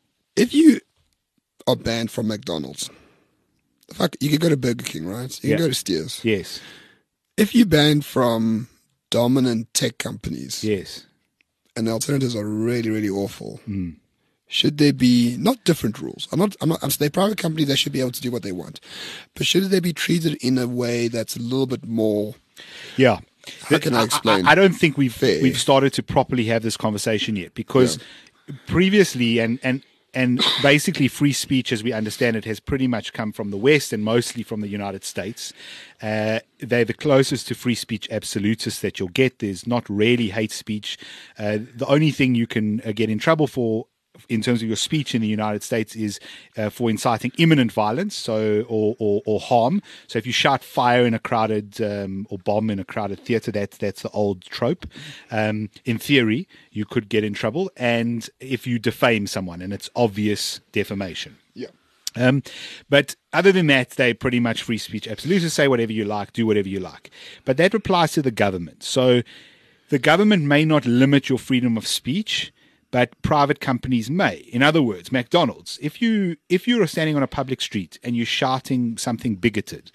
If you are banned from McDonald's, fuck, you can go to Burger King, right? You can Yeah. go to Steers. yes, If you're banned from dominant tech companies yes. and the alternatives are really, really awful, Mm. should there be not different rules? I'm not. I'm not. I'm saying they're private companies. They should be able to do what they want, but should they be treated in a way that's a little bit more? Yeah. How can I explain? I, I don't think we've Fair. we've started to properly have this conversation yet because previously and and and basically free speech as we understand it has pretty much come from the West and mostly from the United States. Uh, they're the closest to free speech absolutists that you'll get. There's not really hate speech. Uh, the only thing you can uh, get in trouble for in terms of your speech in the United States is uh, for inciting imminent violence, so or, or or harm. So if you shout fire in a crowded um, or bomb in a crowded theater, that's that's the old trope. Um, in theory, you could get in trouble, and if you defame someone, and it's obvious defamation. Yeah. Um, but other than that, they pretty much free speech absolutists. Say whatever you like, do whatever you like. But that applies to the government. So the government may not limit your freedom of speech, but private companies may. In other words, McDonald's, if you if you are standing on a public street and you're shouting something bigoted,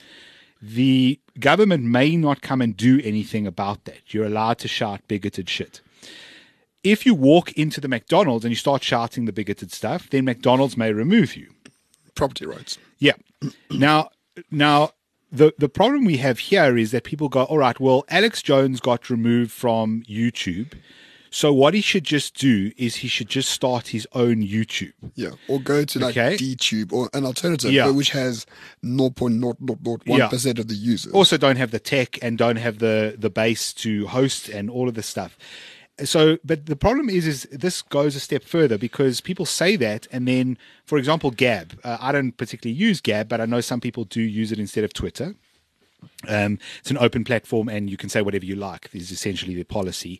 the government may not come and do anything about that. You're allowed to shout bigoted shit. If you walk into the McDonald's and you start shouting the bigoted stuff, then McDonald's may remove you. Property rights. Yeah. Now, now the the problem we have here is that people go, all right, well, Alex Jones got removed from YouTube. So what he should just do is he should just start his own YouTube. Yeah, or go to like Okay. DTube or an alternative, Yeah. but which has zero point zero zero zero one percent of the users. Also don't have the tech and don't have the, the base to host and all of this stuff. So, but the problem is, is this goes a step further because people say that, and then, for example, Gab. Uh, I don't particularly use Gab, but I know some people do use it instead of Twitter. Um, it's an open platform, and you can say whatever you like. This is essentially their policy.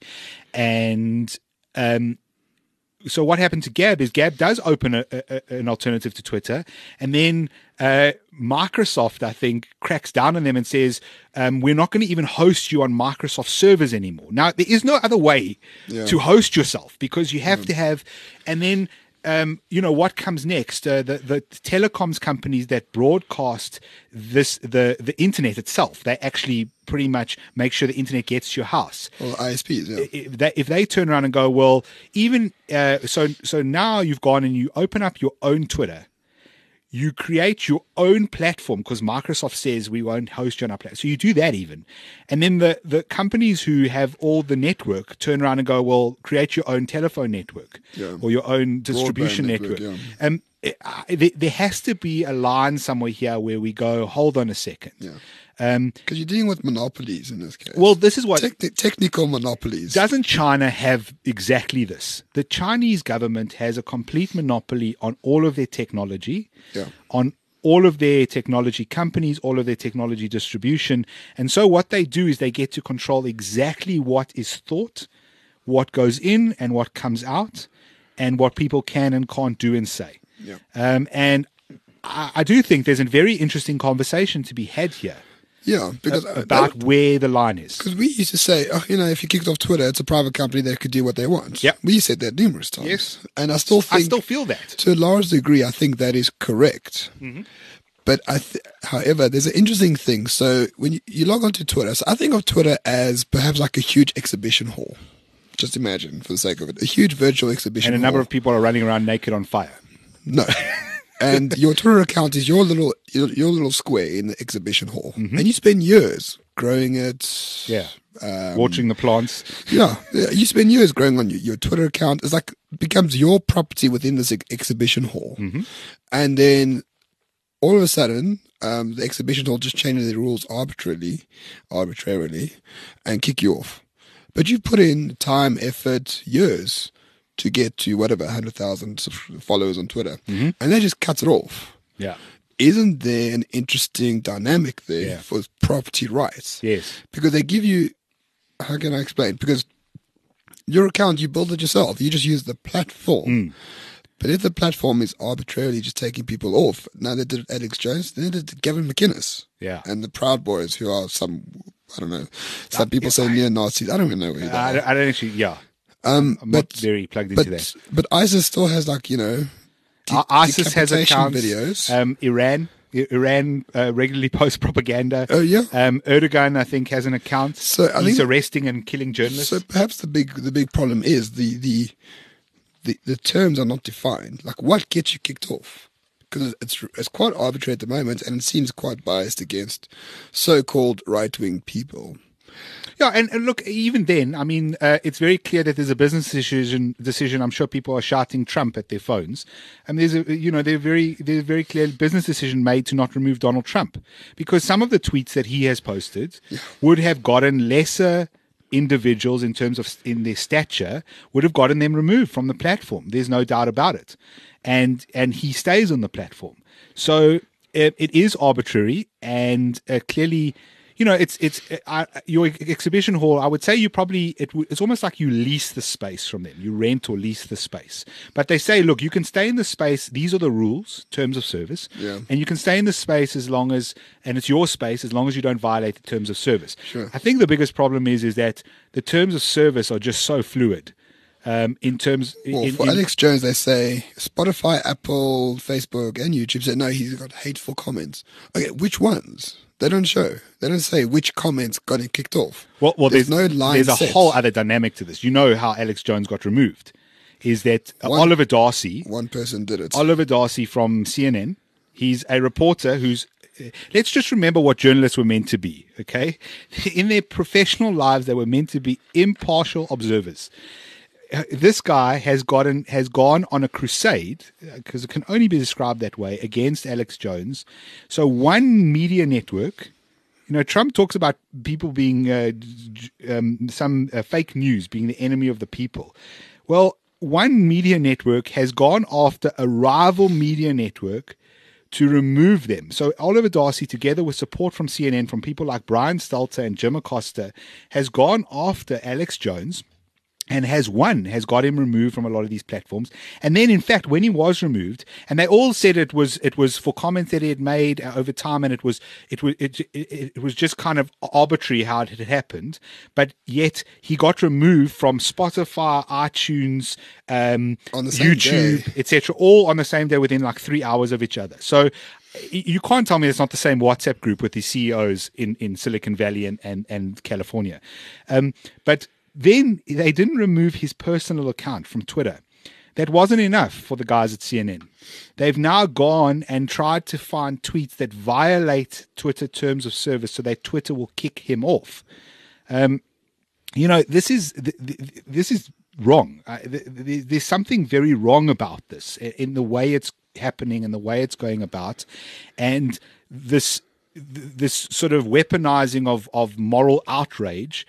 And um, so what happened to Gab is Gab does open a, a, an alternative to Twitter, and then uh, Microsoft, I think, cracks down on them and says, um, we're not going to even host you on Microsoft servers anymore. Now, there is no other way Yeah. to host yourself because you have to have, and then um, you know what comes next? Uh, the the telecoms companies that broadcast this the the internet itself, they actually pretty much make sure the internet gets to your house. Or I S Ps, yeah. If they, if they turn around and go, well, even uh, so, so now you've gone and you open up your own Twitter. You create your own platform because Microsoft says we won't host you on our platform. So you do that even. And then the, the companies who have all the network turn around and go, well, create your own telephone network Yeah. or your own distribution network, network. yeah. Um, it- uh, there, there has to be a line somewhere here where we go, hold on a second. Yeah. Um, Because you're dealing with monopolies in this case. well, this is what Techni- technical monopolies. doesn't China have exactly this? The Chinese government has a complete monopoly on all of their technology, Yeah. on all of their technology companies, all of their technology distribution. And so what they do is they get to control exactly what is thought, what goes in and what comes out, and what people can and can't do and say. Yeah. Um, and I, I do think there's a very interesting conversation to be had here Yeah, because uh, about that- where the line is. Because we used to say, oh, you know, if you kicked off Twitter, it's a private company that could do what they want. Yep. We said that numerous times. Yes. And I still think, I still feel that. to a large degree, I think that is correct. Mm-hmm. But I, th- however, there's an interesting thing. So when you, you log onto Twitter, so I think of Twitter as perhaps like a huge exhibition hall. Just imagine, for the sake of it, a huge virtual exhibition And a hall. number of people are running around naked on fire. No. And your Twitter account is your little your, your little square in the exhibition hall. Mm-hmm. And you spend years growing it. Yeah. Um, Watering the plants. Yeah, yeah, you spend years growing on your, your Twitter account. It's like becomes your property within this ex- exhibition hall, Mm-hmm. and then all of a sudden, um, the exhibition hall just changes the rules arbitrarily, arbitrarily, and kick you off. But you put in time, effort, years to get to whatever hundred thousand followers on Twitter, Mm-hmm. and they just cut it off. Yeah. Isn't there an interesting dynamic there Yeah. for property rights? Yes. Because they give you, how can I explain? Because your account, you build it yourself. You just use the platform. Mm. But if the platform is arbitrarily just taking people off, now they did it Alex Jones, then they did Gavin McInnes. Yeah. And the Proud Boys, who are some, I don't know, some people say neo-Nazis. I don't even know who they I, are. don't- I don't actually, yeah. Um, I'm not but, very plugged into but, that. but ISIS still has like, you know, de- I- ISIS has decapitation accounts. videos. Um, Iran, I- Iran uh, regularly posts propaganda. Oh, yeah. Um, Erdogan, I think, has an account. So I He's think- arresting and killing journalists. So perhaps the big the big problem is the the the, the terms are not defined. Like what gets you kicked off? Because it's it's quite arbitrary at the moment, and it seems quite biased against so-called right-wing people. Yeah, and, and look, even then, I mean, uh, it's very clear that there's a business decision. Decision. I'm sure people are shouting Trump at their phones, and there's a, you know, there's very, there's a very clear business decision made to not remove Donald Trump, because some of the tweets that he has posted would have gotten lesser individuals in terms of in their stature would have gotten them removed from the platform. There's no doubt about it, and and he stays on the platform, so it, it is arbitrary and uh, clearly. You know, it's it's uh, your exhibition hall. I would say you probably it, it's almost like you lease the space from them. You rent or lease the space, but they say, look, you can stay in the space. These are the rules, terms of service, Yeah. and you can stay in the space as long as, and it's your space as long as you don't violate the terms of service. Sure. I think the biggest problem is is that the terms of service are just so fluid. Um, in terms, Well, in, for in- Alex Jones, they say Spotify, Apple, Facebook, and YouTube said no. He's got hateful comments. Okay, which ones? They don't show. They don't say which comments got him kicked off. Well, well there's, there's, no line. There's a set. whole other dynamic to this. You know how Alex Jones got removed is that uh, One- Oliver Darcy, One person did it. Oliver Darcy from C N N, he's a reporter who's. uh, Let's just remember what journalists were meant to be. Okay, in their professional lives, they were meant to be impartial observers. Uh, This guy has gotten has gone on a crusade, because it can only be described that way, against Alex Jones. So one media network. You know, Trump talks about people being uh, j- um, some uh, fake news being the enemy of the people. Well, one media network has gone after a rival media network to remove them. So Oliver Darcy, together with support from C N N, from people like Brian Stelter and Jim Acosta, has gone after Alex Jones and has won, has got him removed from a lot of these platforms. And then, in fact, when he was removed, and they all said it was it was for comments that he had made uh, over time, and it was it was it, it, it was just kind of arbitrary how it had happened. But yet he got removed from Spotify, iTunes, um, On the same YouTube, day. et cetera, all on the same day within like three hours of each other. So y- you can't tell me it's not the same WhatsApp group with the C E Os in, in Silicon Valley and and, and California, um, but. Then they didn't remove his personal account from Twitter. That wasn't enough for the guys at C N N. They've now gone and tried to find tweets that violate Twitter terms of service so that Twitter will kick him off. Um, you know, this is th- th- this is wrong. Uh, th- th- there's something very wrong about this in the way it's happening and the way it's going about, and this this sort of weaponizing of of moral outrage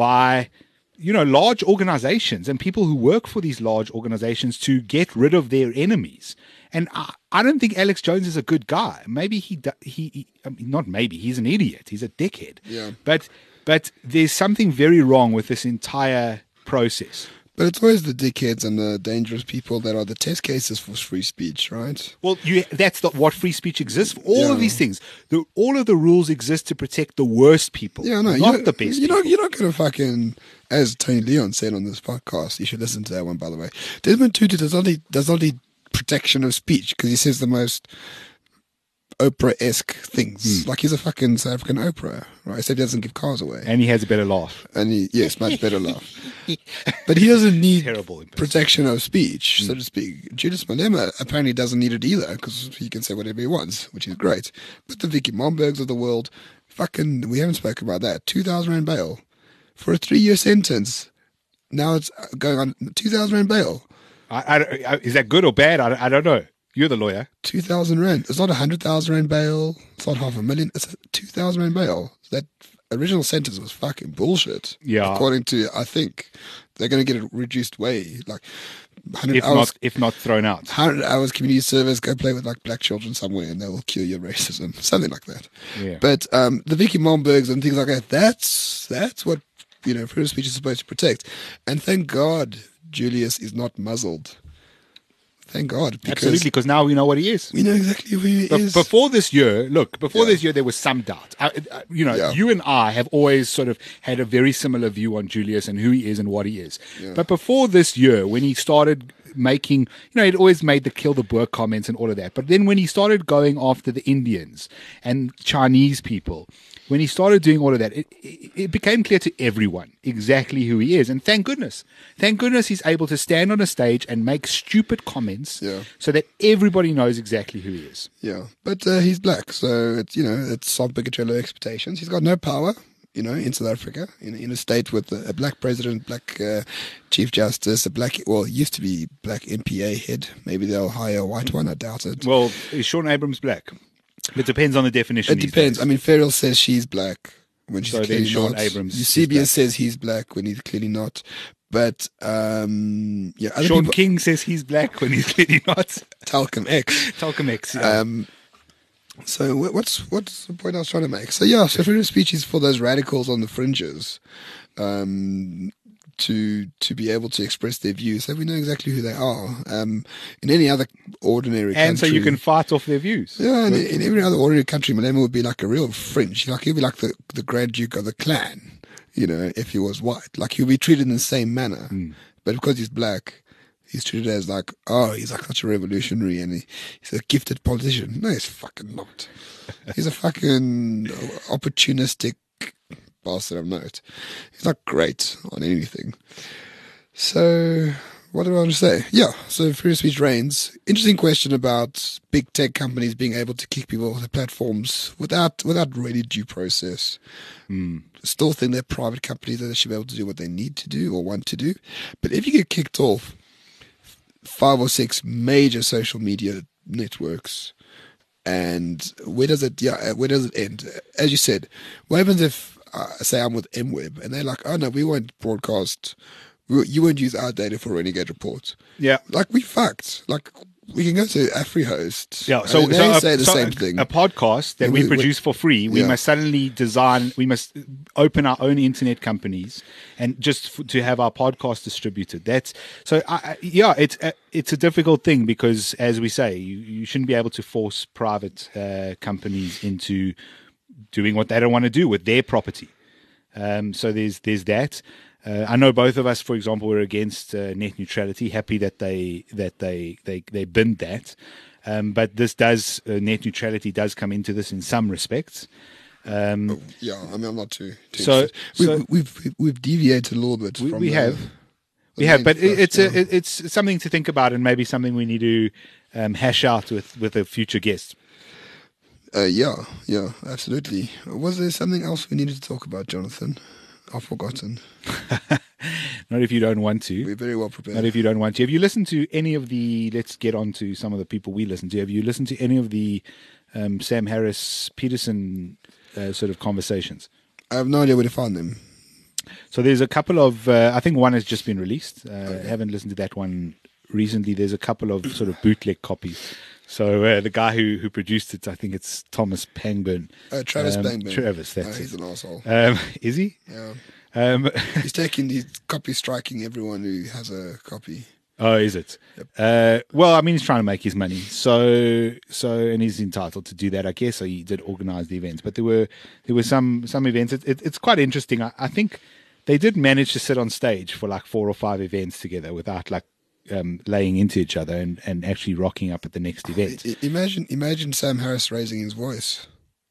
by you know, large organizations and people who work for these large organizations to get rid of their enemies. And I, I don't think Alex Jones is a good guy. Maybe he, do- he, he I mean, not maybe, he's an idiot. He's a dickhead. Yeah. But, but there's something very wrong with this entire process. But it's always the dickheads and the dangerous people that are the test cases for free speech, right? Well, you, that's not what free speech exists for. All Yeah. of these things, the, all of the rules exist to protect the worst people, Yeah, no, not you're, the best you're people. not, you're not going to fucking, as Tony Leon said on this podcast, you should listen to that one, by the way. Desmond Tutu does not need, does not need protection of speech because he says the most Oprah-esque things. Like he's a fucking South African Oprah, right? Except he doesn't give cars away. And he has a better laugh. And he, yes, much better laugh. But he doesn't need Terrible impression. protection of speech, so to speak. Julius Malema apparently doesn't need it either because he can say whatever he wants, which is great. But the Vicky Mombergs of the world, fucking, we haven't spoken about that. two thousand rand bail for a three-year sentence. Now it's going on two thousand rand bail. I, I, I, is that good or bad? I, I don't know. You're the lawyer. two thousand rand. It's not a one hundred thousand rand bail. It's not half a million. It's a two thousand rand bail. That original sentence was fucking bullshit. Yeah. According to, I think, they're going to get it reduced way. Like, one hundred If hours, not, if not thrown out. one hundred hours community service, go play with like black children somewhere and they will cure your racism. Something like that. Yeah. But um, the Vicky Mombergs and things like that, that's, that's what, you know, freedom of speech is supposed to protect. And thank God Julius is not muzzled. Thank God. Because Absolutely, because now we know what he is. we know exactly who he Be- is. Before this year, look, before Yeah. this year, there was some doubt. I, I, you know, Yeah. you and I have always sort of had a very similar view on Julius and who he is and what he is. Yeah. But before this year, when he started making, you know, he'd always made the kill the Boer comments and all of that. But then when he started going after the Indians and Chinese people, when he started doing all of that, it, it, it became clear to everyone exactly who he is. And thank goodness. Thank goodness he's able to stand on a stage and make stupid comments Yeah. so that everybody knows exactly who he is. Yeah, but uh, he's black, so it's, you know, it's soft bigotry expectations. He's got no power, you know, in South Africa, in, in a state with a, a black president, black uh, chief justice, a black, well, it used to be black M P A head. Maybe they'll hire a white one. I doubt it. Well, is Sean Abrams black? It depends on the definition. It these depends. days. I mean, Farrell says she's black when she's So then clearly Sean not. Abrams is C B S black. says he's black when he's clearly not. But um, yeah, other Sean people, King says he's black when he's clearly not. Talcum X. Talcum X. Yeah. Um, so wh- what's what's the point I was trying to make? So yeah, so freedom of speech is for those radicals on the fringes, um, to to be able to express their views, so we know exactly who they are. Um, in any other ordinary and so country, you can fight off their views. yeah, in, in every other ordinary country, Malema would be like a real fringe. Like he'd be like the the Grand Duke of the clan, you know, if he was white. Like he'll be treated in the same manner, Hmm. but because he's black, he's treated as like, oh, he's like such a revolutionary and he, he's a gifted politician. No, he's fucking not. He's a fucking opportunistic bastard of note. He's not great on anything. So, what do I want to say? Yeah, so freedom of speech reigns. Interesting question about big tech companies being able to kick people off their platforms without without really due process. Still think they're private companies that they should be able to do what they need to do or want to do. But if you get kicked off five or six major social media networks, and where does it? Yeah, where does it end? As you said, what happens if uh, say I'm with M Web and they're like, oh no, we won't broadcast. We, you won't use our data for Renegade Report. Yeah. Like we fucked. Like we can go to AfriHost. Yeah, and so, they so, a, say the so same a, thing. a podcast that Yeah, we, we- we- produce for free, we yeah. must suddenly design, we must open our own internet companies and just f- to have our podcast distributed. That's so, I, I- yeah, it's a, it's a difficult thing because, as we say, you, you shouldn't be able to force private uh, companies into doing what they don't want to do with their property. Um, so there's there's that. Uh, I know both of us, for example, were against uh, net neutrality. Happy that they that they they they binned that, um, but this does uh, net neutrality does come into this in some respects. Um, yeah, I mean, I'm not too. too So- interested. we, so- we've, we've we've deviated a little bit. we from we the- have the we have, main but it, thrust, it's yeah. a, it, it's something to think about and maybe something we need to um, hash out with with a future guest. Uh, yeah, yeah, absolutely. Was there something else we needed to talk about, Jonathan? I've forgotten. Not if you don't want to. We're very well Not prepared. if you don't want to. Have you listened to any of the? Let's get on to some of the people we listen to. Have you listened to any of the um, Sam Harris Peterson uh, sort of conversations? I have no idea where to find them. So there's a couple of. Uh, I think one has just been released. Uh, I haven't listened to that one recently. There's a couple of sort of bootleg copies. So uh, the guy who who produced it, I think it's Thomas Pangburn. Uh, Travis Um, Pangburn. Travis, that's Uh, he's it. an asshole. Um, is he? Yeah. Um, He's taking, he's copy striking everyone who has a copy. Oh, is it? Yep. Uh, well, I mean, he's trying to make his money, so so, and he's entitled to do that, I guess. So he did organise the events, but there were there were some some events. It, it, it's quite interesting. I, I think they did manage to sit on stage for like four or five events together without like um, laying into each other and, and actually rocking up at the next event. I, imagine imagine Sam Harris raising his voice.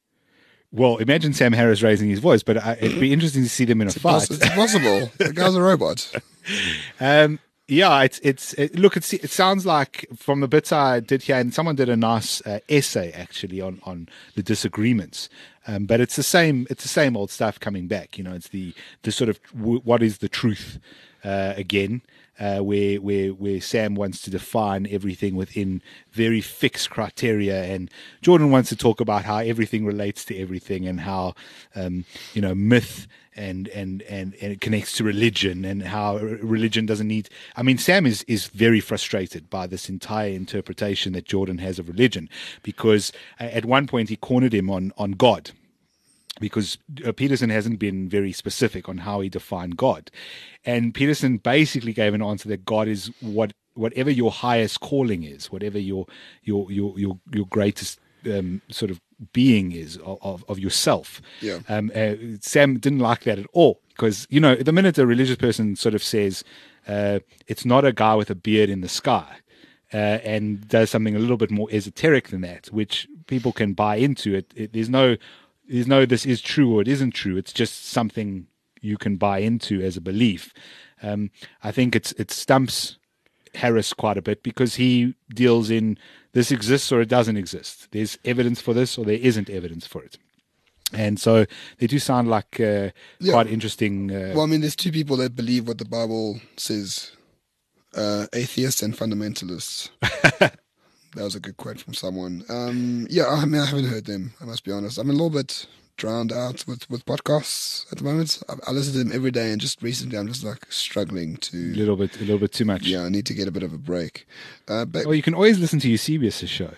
Well, imagine Sam Harris raising his voice, but I, it'd be interesting to see them in a it's fight. It's impossible. The guy's a robot. Um. Yeah, it's it's it, look. It's, it sounds like from the bits I did here, and someone did a nice uh, essay actually on, on the disagreements. Um, but it's the same. It's the same old stuff coming back. You know, it's the the sort of w- what is the truth uh, again, uh, where where where Sam wants to define everything within very fixed criteria, and Jordan wants to talk about how everything relates to everything, and how um, you know myth. And, and, and, and it connects to religion, and how religion doesn't need. I mean, Sam is, is very frustrated by this entire interpretation that Jordan has of religion, because at one point he cornered him on, on God, because Peterson hasn't been very specific on how he defined God. And Peterson basically gave an answer that God is what whatever your highest calling is, whatever your your your your, your greatest um, sort of being is of, of yourself. Yeah. Um, uh, Sam didn't like that at all, because, you know, the minute a religious person sort of says uh, it's not a guy with a beard in the sky uh, and does something a little bit more esoteric than that, which people can buy into, it, it there's no there's no this is true or it isn't true. It's just something you can buy into as a belief. Um, I think it's it stumps Harris quite a bit, because he deals in this exists or it doesn't exist. There's evidence for this or there isn't evidence for it. And so they do sound like uh, Yeah. quite interesting. Uh, Well, I mean, there's two people that believe what the Bible says, uh, atheists and fundamentalists. That was a good quote from someone. Um, yeah, I mean, I haven't heard them, I must be honest. I'm a little bit drowned out with, with podcasts at the moment. I, I listen to them every day, and just recently I'm just like struggling a to... little bit, a little bit too much. Yeah, I need to get a bit of a break. Uh, but Well, you can always listen to Eusebius' show.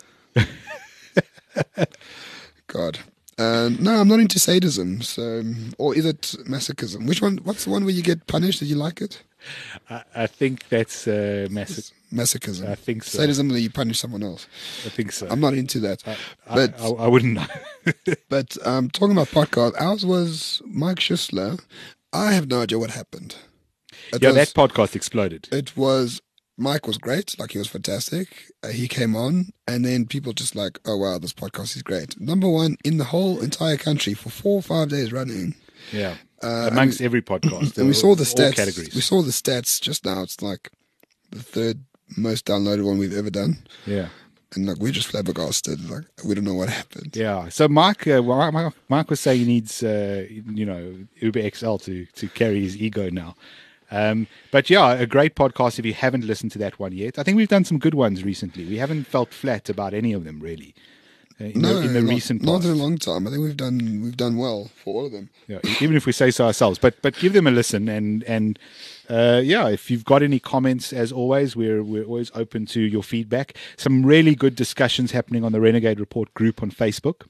God. Uh, no, I'm not into sadism. So, or is it masochism? Which one? What's the one where you get punished? Did you like it? I, I think that's uh, massive. Masochism. I think so. Sadism where you punish someone else. I think so. I'm not into that. I, but I, I, I wouldn't know. but um, talking about podcast, ours was Mike Schussler. I have no idea what happened. It yeah, was, that podcast exploded. It was Mike was great. Like, he was fantastic. Uh, he came on, and then people just like, oh wow, this podcast is great. Number one in the whole entire country for four or five days running. Yeah, Uh, amongst and, every podcast. and we saw the all stats. categories. We saw the stats just now. It's like the third most downloaded one we've ever done. Yeah. And like, we're just flabbergasted. Like, we don't know what happened. Yeah. So Mark, uh, well, Mark, Mark was saying he needs, uh, you know, Uber X L to to carry his ego now. Um, but yeah, a great podcast. If you haven't listened to that one yet, I think we've done some good ones recently. We haven't felt flat about any of them really. Uh, in, no, the, in the not, recent not past. in a long time. I think we've done we've done well for all of them. Yeah, even if we say so ourselves, but but give them a listen, and and uh, yeah, if you've got any comments, as always, we're we're always open to your feedback. Some really good discussions happening on the Renegade Report group on Facebook.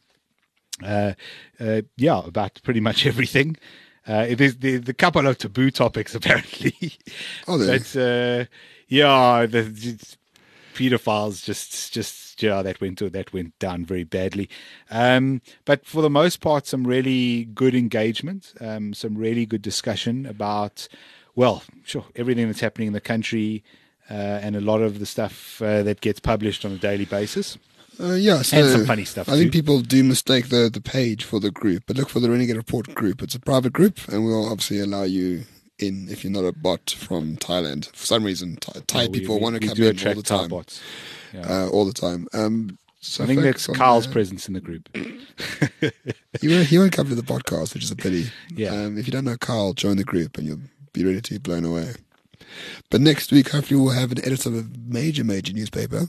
Uh, uh, yeah, about pretty much everything. Uh, there's the the couple of taboo topics apparently. Oh, there. But uh, yeah, the, the pedophiles just just yeah that went that went down very badly. Um, but for the most part, some really good engagement, um, some really good discussion about, well, sure, everything that's happening in the country, uh, and a lot of the stuff uh, that gets published on a daily basis. Uh, yeah, so And some funny stuff, I think too. people do mistake the, the page for the group, but look for the Renegade Report group. It's a private group, and we'll obviously allow you in if you're not a bot from Thailand. For some reason, Thai, Thai Yeah, we- people we- want to we come do in all attract the Thai time. bots. Yeah. Uh, all the time. Um, so I think focus that's on Carl's that. presence in the group. He won't, he won't come to the podcast, which is a pity. Yeah. Um, if you don't know Carl, join the group, and you'll be ready to be blown away. But next week, hopefully, we'll have an editor of a major, major newspaper.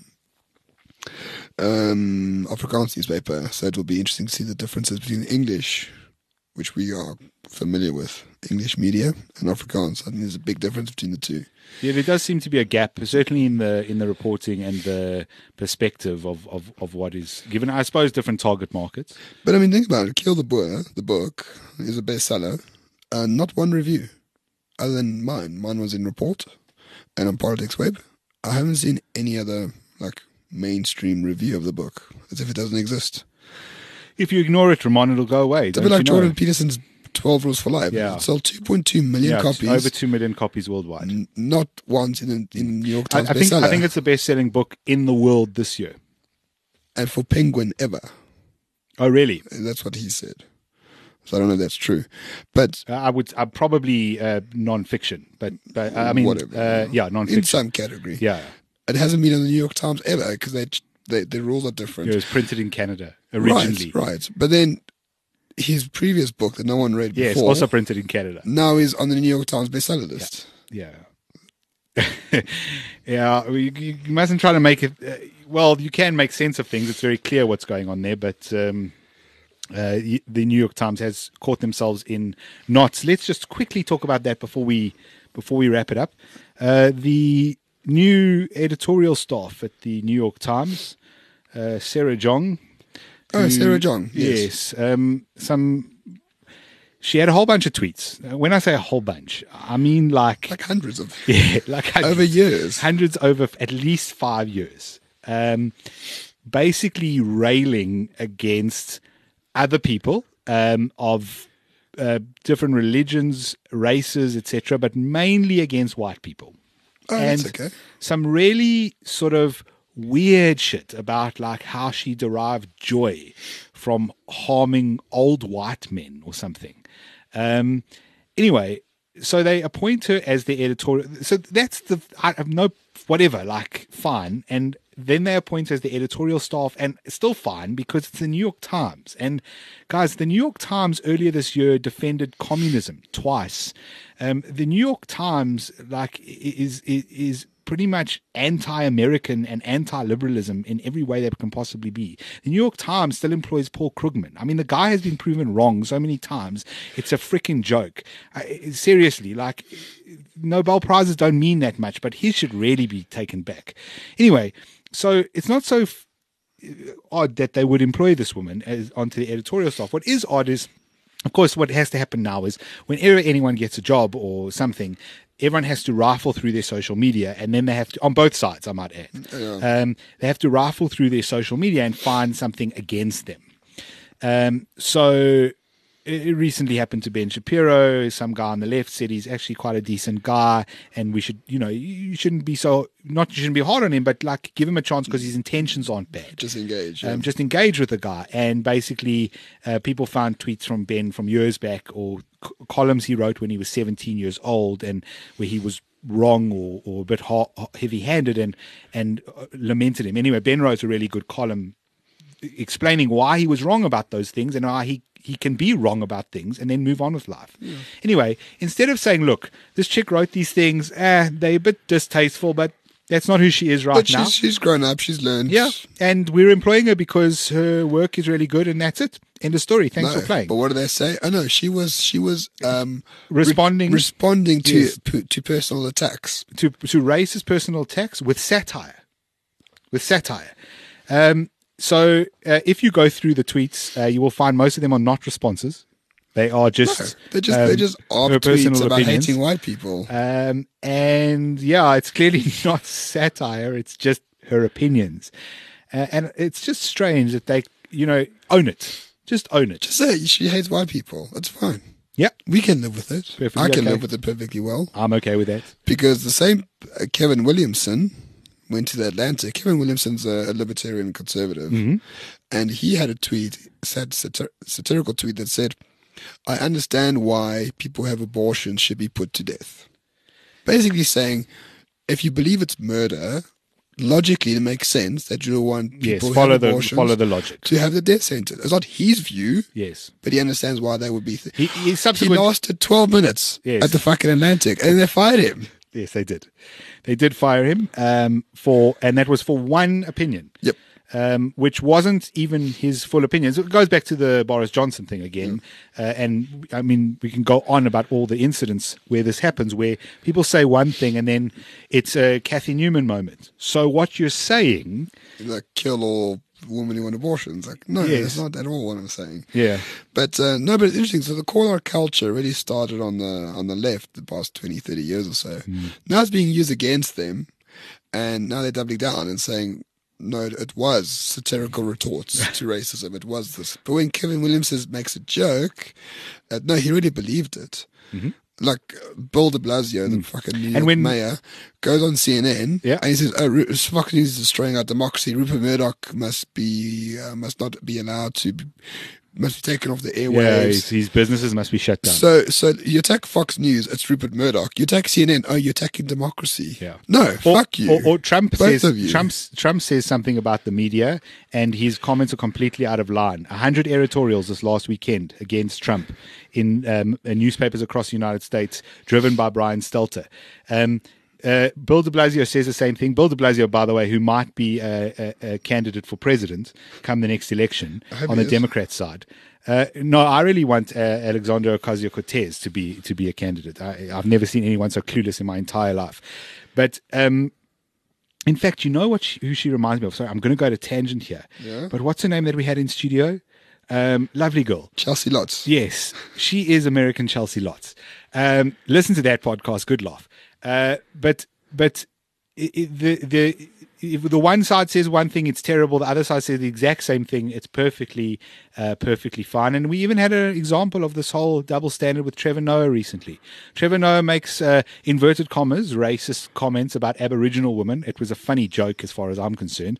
Um, Afrikaans newspaper, so it will be interesting to see the differences between English, which we are familiar with, English media, and Afrikaans. I think there's a big difference between the two. Yeah, there does seem to be a gap, certainly in the in the reporting and the perspective of, of, of what is given. I suppose different target markets. But I mean, think about it. Kill the Boer, the book, is a bestseller. Uh, not one review, other than mine. Mine was in Report and on Politics Web. I haven't seen any other like mainstream review of the book, as if it doesn't exist. If you ignore it, Ramon, it'll go away. It's a Don't bit like you know? Jordan Peterson's twelve Rules for Life. Yeah. It sold two point two million Yeah, it's copies. over two million copies worldwide. N- not once in the in New York I, Times I think bestseller. I think it's the best-selling book in the world this year. And for Penguin ever. Oh, really? That's what he said. So I don't know if that's true. But Uh, I would. I'm probably uh, non-fiction, but but uh, I mean, Whatever. uh, yeah, in non-fiction. some category. Yeah, It hasn't been in the New York Times ever because they, they, the rules are different. it was printed in Canada originally. Right, right. But then his previous book that no one read Yes, before also printed in Canada. now is on the New York Times bestseller list. Yeah. Yeah, you, you mustn't try to make it. Uh, well, you can make sense of things. It's very clear what's going on there, but um, uh, y- the New York Times has caught themselves in knots. Let's just quickly talk about that before we before we wrap it up. Uh, the new editorial staff at the New York Times, uh, Sarah Jong. Oh, who- Sarah Jong, yes. Yes. Um, some. She had a whole bunch of tweets. Uh, When I say a whole bunch, I mean like Like hundreds of yeah, like hundreds, over years. hundreds over f- at least five years. Um, basically railing against other people um, of uh, different religions, races, et cetera, but mainly against white people. Oh, and that's okay. some really sort of weird shit about like how she derived joy from harming old white men or something. Um, anyway, so they appoint her as the editorial. So that's the I have no whatever, like fine. And then they appoint her as the editorial staff, and it's still fine because it's the New York Times. And guys, the New York Times earlier this year defended communism twice. Um, the New York Times like is is, is pretty much anti-American and anti-liberalism in every way that can possibly be. The New York Times still employs Paul Krugman. I mean, the guy has been proven wrong so many times. It's a freaking joke. Uh, seriously, like, Nobel Prizes don't mean that much, but he should really be taken back. Anyway, so it's not so f- odd that they would employ this woman as onto the editorial staff. What is odd is, of course, what has to happen now is whenever anyone gets a job or something, everyone has to rifle through their social media, and then they have to, on both sides, I might add, Yeah. um, they have to rifle through their social media and find something against them. Um, so it it recently happened to Ben Shapiro. Some guy on the left said he's actually quite a decent guy, and we should, you know, you shouldn't be so, not you shouldn't be hard on him, but like give him a chance because his intentions aren't bad. Just engage. Yeah. Um, just engage with the guy. And basically, uh, people found tweets from Ben from years back or c- columns he wrote when he was seventeen years old and where he was wrong or, or a bit ha- heavy-handed and, and uh, lamented him. Anyway, Ben wrote a really good column explaining why he was wrong about those things and why he, he can be wrong about things and then move on with life. Yeah. Anyway, instead of saying, look, this chick wrote these things, eh, they're a bit distasteful, but that's not who she is right but now. she's, she's grown up. She's learned. Yeah, and we're employing her because her work is really good, and that's it. End of story. Thanks No, for playing. But what do they say? Oh no, she was she was um, Responding- re- responding to Yes. p- to personal attacks. To to raise his personal attacks with satire, with satire. Um, so uh, if you go through the tweets, uh, you will find most of them are not responses. They are No, just they're just um, they're just off her personal tweets about opinions. hating white people. Um, and yeah, it's clearly not satire. It's just her opinions, uh, and it's just strange that they, you know, own it. Just own it. Just say she hates white people. That's fine. Yeah, We can live with it. Perfectly I can okay. live with it perfectly well I'm okay with that. because the same uh, Kevin Williamson went to the Atlantic. Kevin Williamson's a, a libertarian conservative, Mm-hmm. and he had a tweet, sad satir- satirical tweet that said, "I understand why people who have abortions should be put to death." Basically saying, if you believe it's murder, logically it makes sense that you don't want Yes, people who follow have the abortions follow the logic. to have the death sentence. It's not his view, Yes, but he understands why they would be. Th- he, he he subsequent. lasted twelve minutes Yes. at the fucking Atlantic, and they fired him. Yes, they did. They did fire him um, for, and that was for one opinion. Yep. Um, which wasn't even his full opinion. So it goes back to the Boris Johnson thing again. Uh, and I mean, we can go on about all the incidents where this happens, where people say one thing and then it's a Kathy Newman moment. So what you're saying, Like kill all women who want abortions. Like, no, Yes. that's not at all what I'm saying. Yeah. But uh, no, but it's interesting. So the call out culture really started on the on the left the past twenty, thirty years or so. Mm. Now it's being used against them, and now they're doubling down and saying, no, it was satirical retorts to racism. It was this. But when Kevin Williams says, makes a joke, uh, no, he really believed it. Mhm. Like uh, Bill de Blasio, the fucking New York when- mayor, goes on C N N Yeah. and he says, "Oh, Ru- Fox News is destroying our democracy. Rupert Murdoch must be uh, must not be allowed to be, must be taken off the Yeah, airwaves." his, his businesses must be shut down. So, so you attack Fox News, it's Rupert Murdoch. You attack C N N, oh, you're attacking democracy. Yeah. No, Or, fuck you. Or, or Trump Both says of you. Trump's, Trump says something about the media, and his comments are completely out of line. A hundred editorials this last weekend against Trump in um, uh, newspapers across the United States, driven by Brian Stelter. Um, uh, Bill de Blasio says the same thing. Bill de Blasio, by the way, who might be a, a, a candidate for president come the next election hope on he the is. Democrat side. Uh, no, I really want uh, Alexandria Ocasio-Cortez to be to be a candidate. I, I've never seen anyone so clueless in my entire life. But um, in fact, you know what? She, who she reminds me of? Sorry, I'm going to go to tangent here. Yeah. But what's her name that we had in studio? Um, lovely girl. Chelsea Lotz. Yes, she is American Chelsea Lotz. Um, listen to that podcast. Good laugh. Uh, but but i i the the if the one side says one thing, it's terrible. The other side says the exact same thing. It's perfectly uh, perfectly fine. And we even had an example of this whole double standard with Trevor Noah recently. Trevor Noah makes uh, inverted commas racist comments about Aboriginal women. It was a funny joke as far as I'm concerned.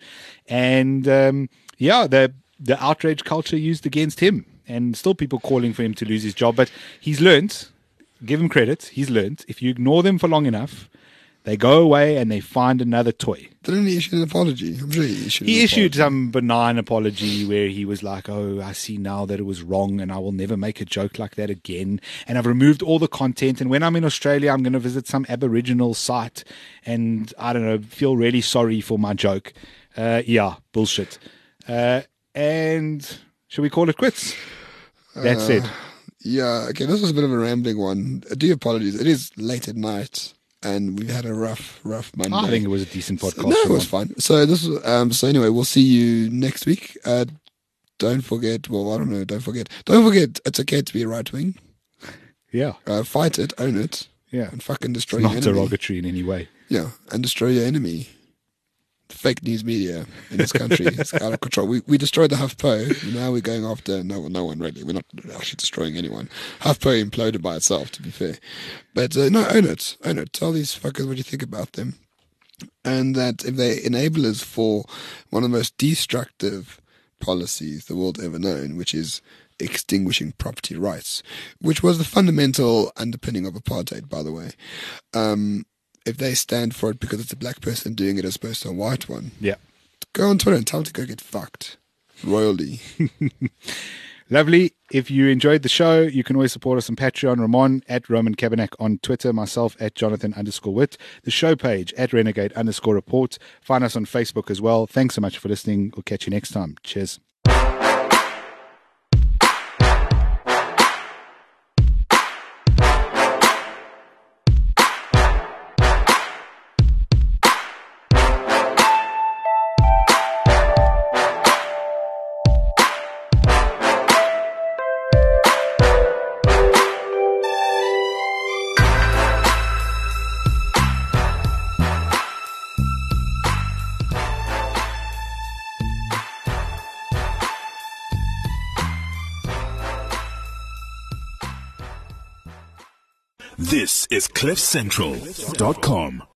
And um, yeah, the the outrage culture used against him, and still people calling for him to lose his job. But he's learnt, give him credit, he's learnt, if you ignore them for long enough, they go away and they find another toy. Didn't he issue an apology? I'm sure he issued He an issued apology. some benign apology where he was like, oh, I see now that it was wrong and I will never make a joke like that again. And I've removed all the content. And when I'm in Australia, I'm going to visit some Aboriginal site and, I don't know, feel really sorry for my joke. Uh, yeah, bullshit. Uh, and should we call it quits? That's it. Yeah, okay, this was a bit of a rambling one. I do apologize. It is late at night, and we've had a rough, rough Monday. I think it was a decent podcast. No, it for was one. fine. So this was, um, so anyway, we'll see you next week. Uh, don't forget, well, I don't know, don't forget. Don't forget, it's okay to be a right wing. Yeah, Uh, fight it, own it, yeah. and fucking destroy Not your enemy. derogatory in any way. Yeah, and destroy your enemy. The fake news media in this country is out of control. We we destroyed the HuffPo. Now we're going after no no one really. We're not actually destroying anyone. HuffPo imploded by itself, to be fair. But uh, no, own it, own it. Tell these fuckers what you think about them, and that if they're enablers for one of the most destructive policies the world ever known, which is extinguishing property rights, which was the fundamental underpinning of apartheid, by the way. Um, if they stand for it because it's a black person doing it as opposed to a white one, Yeah. go on Twitter and tell them to go get fucked royally. Lovely. If you enjoyed the show, you can always support us on Patreon. Ramon at Roman Kabanak on Twitter. Myself at Jonathan underscore Witt. The show page at Renegade underscore Report. Find us on Facebook as well. Thanks so much for listening. We'll catch you next time. Cheers. This is cliff central dot com.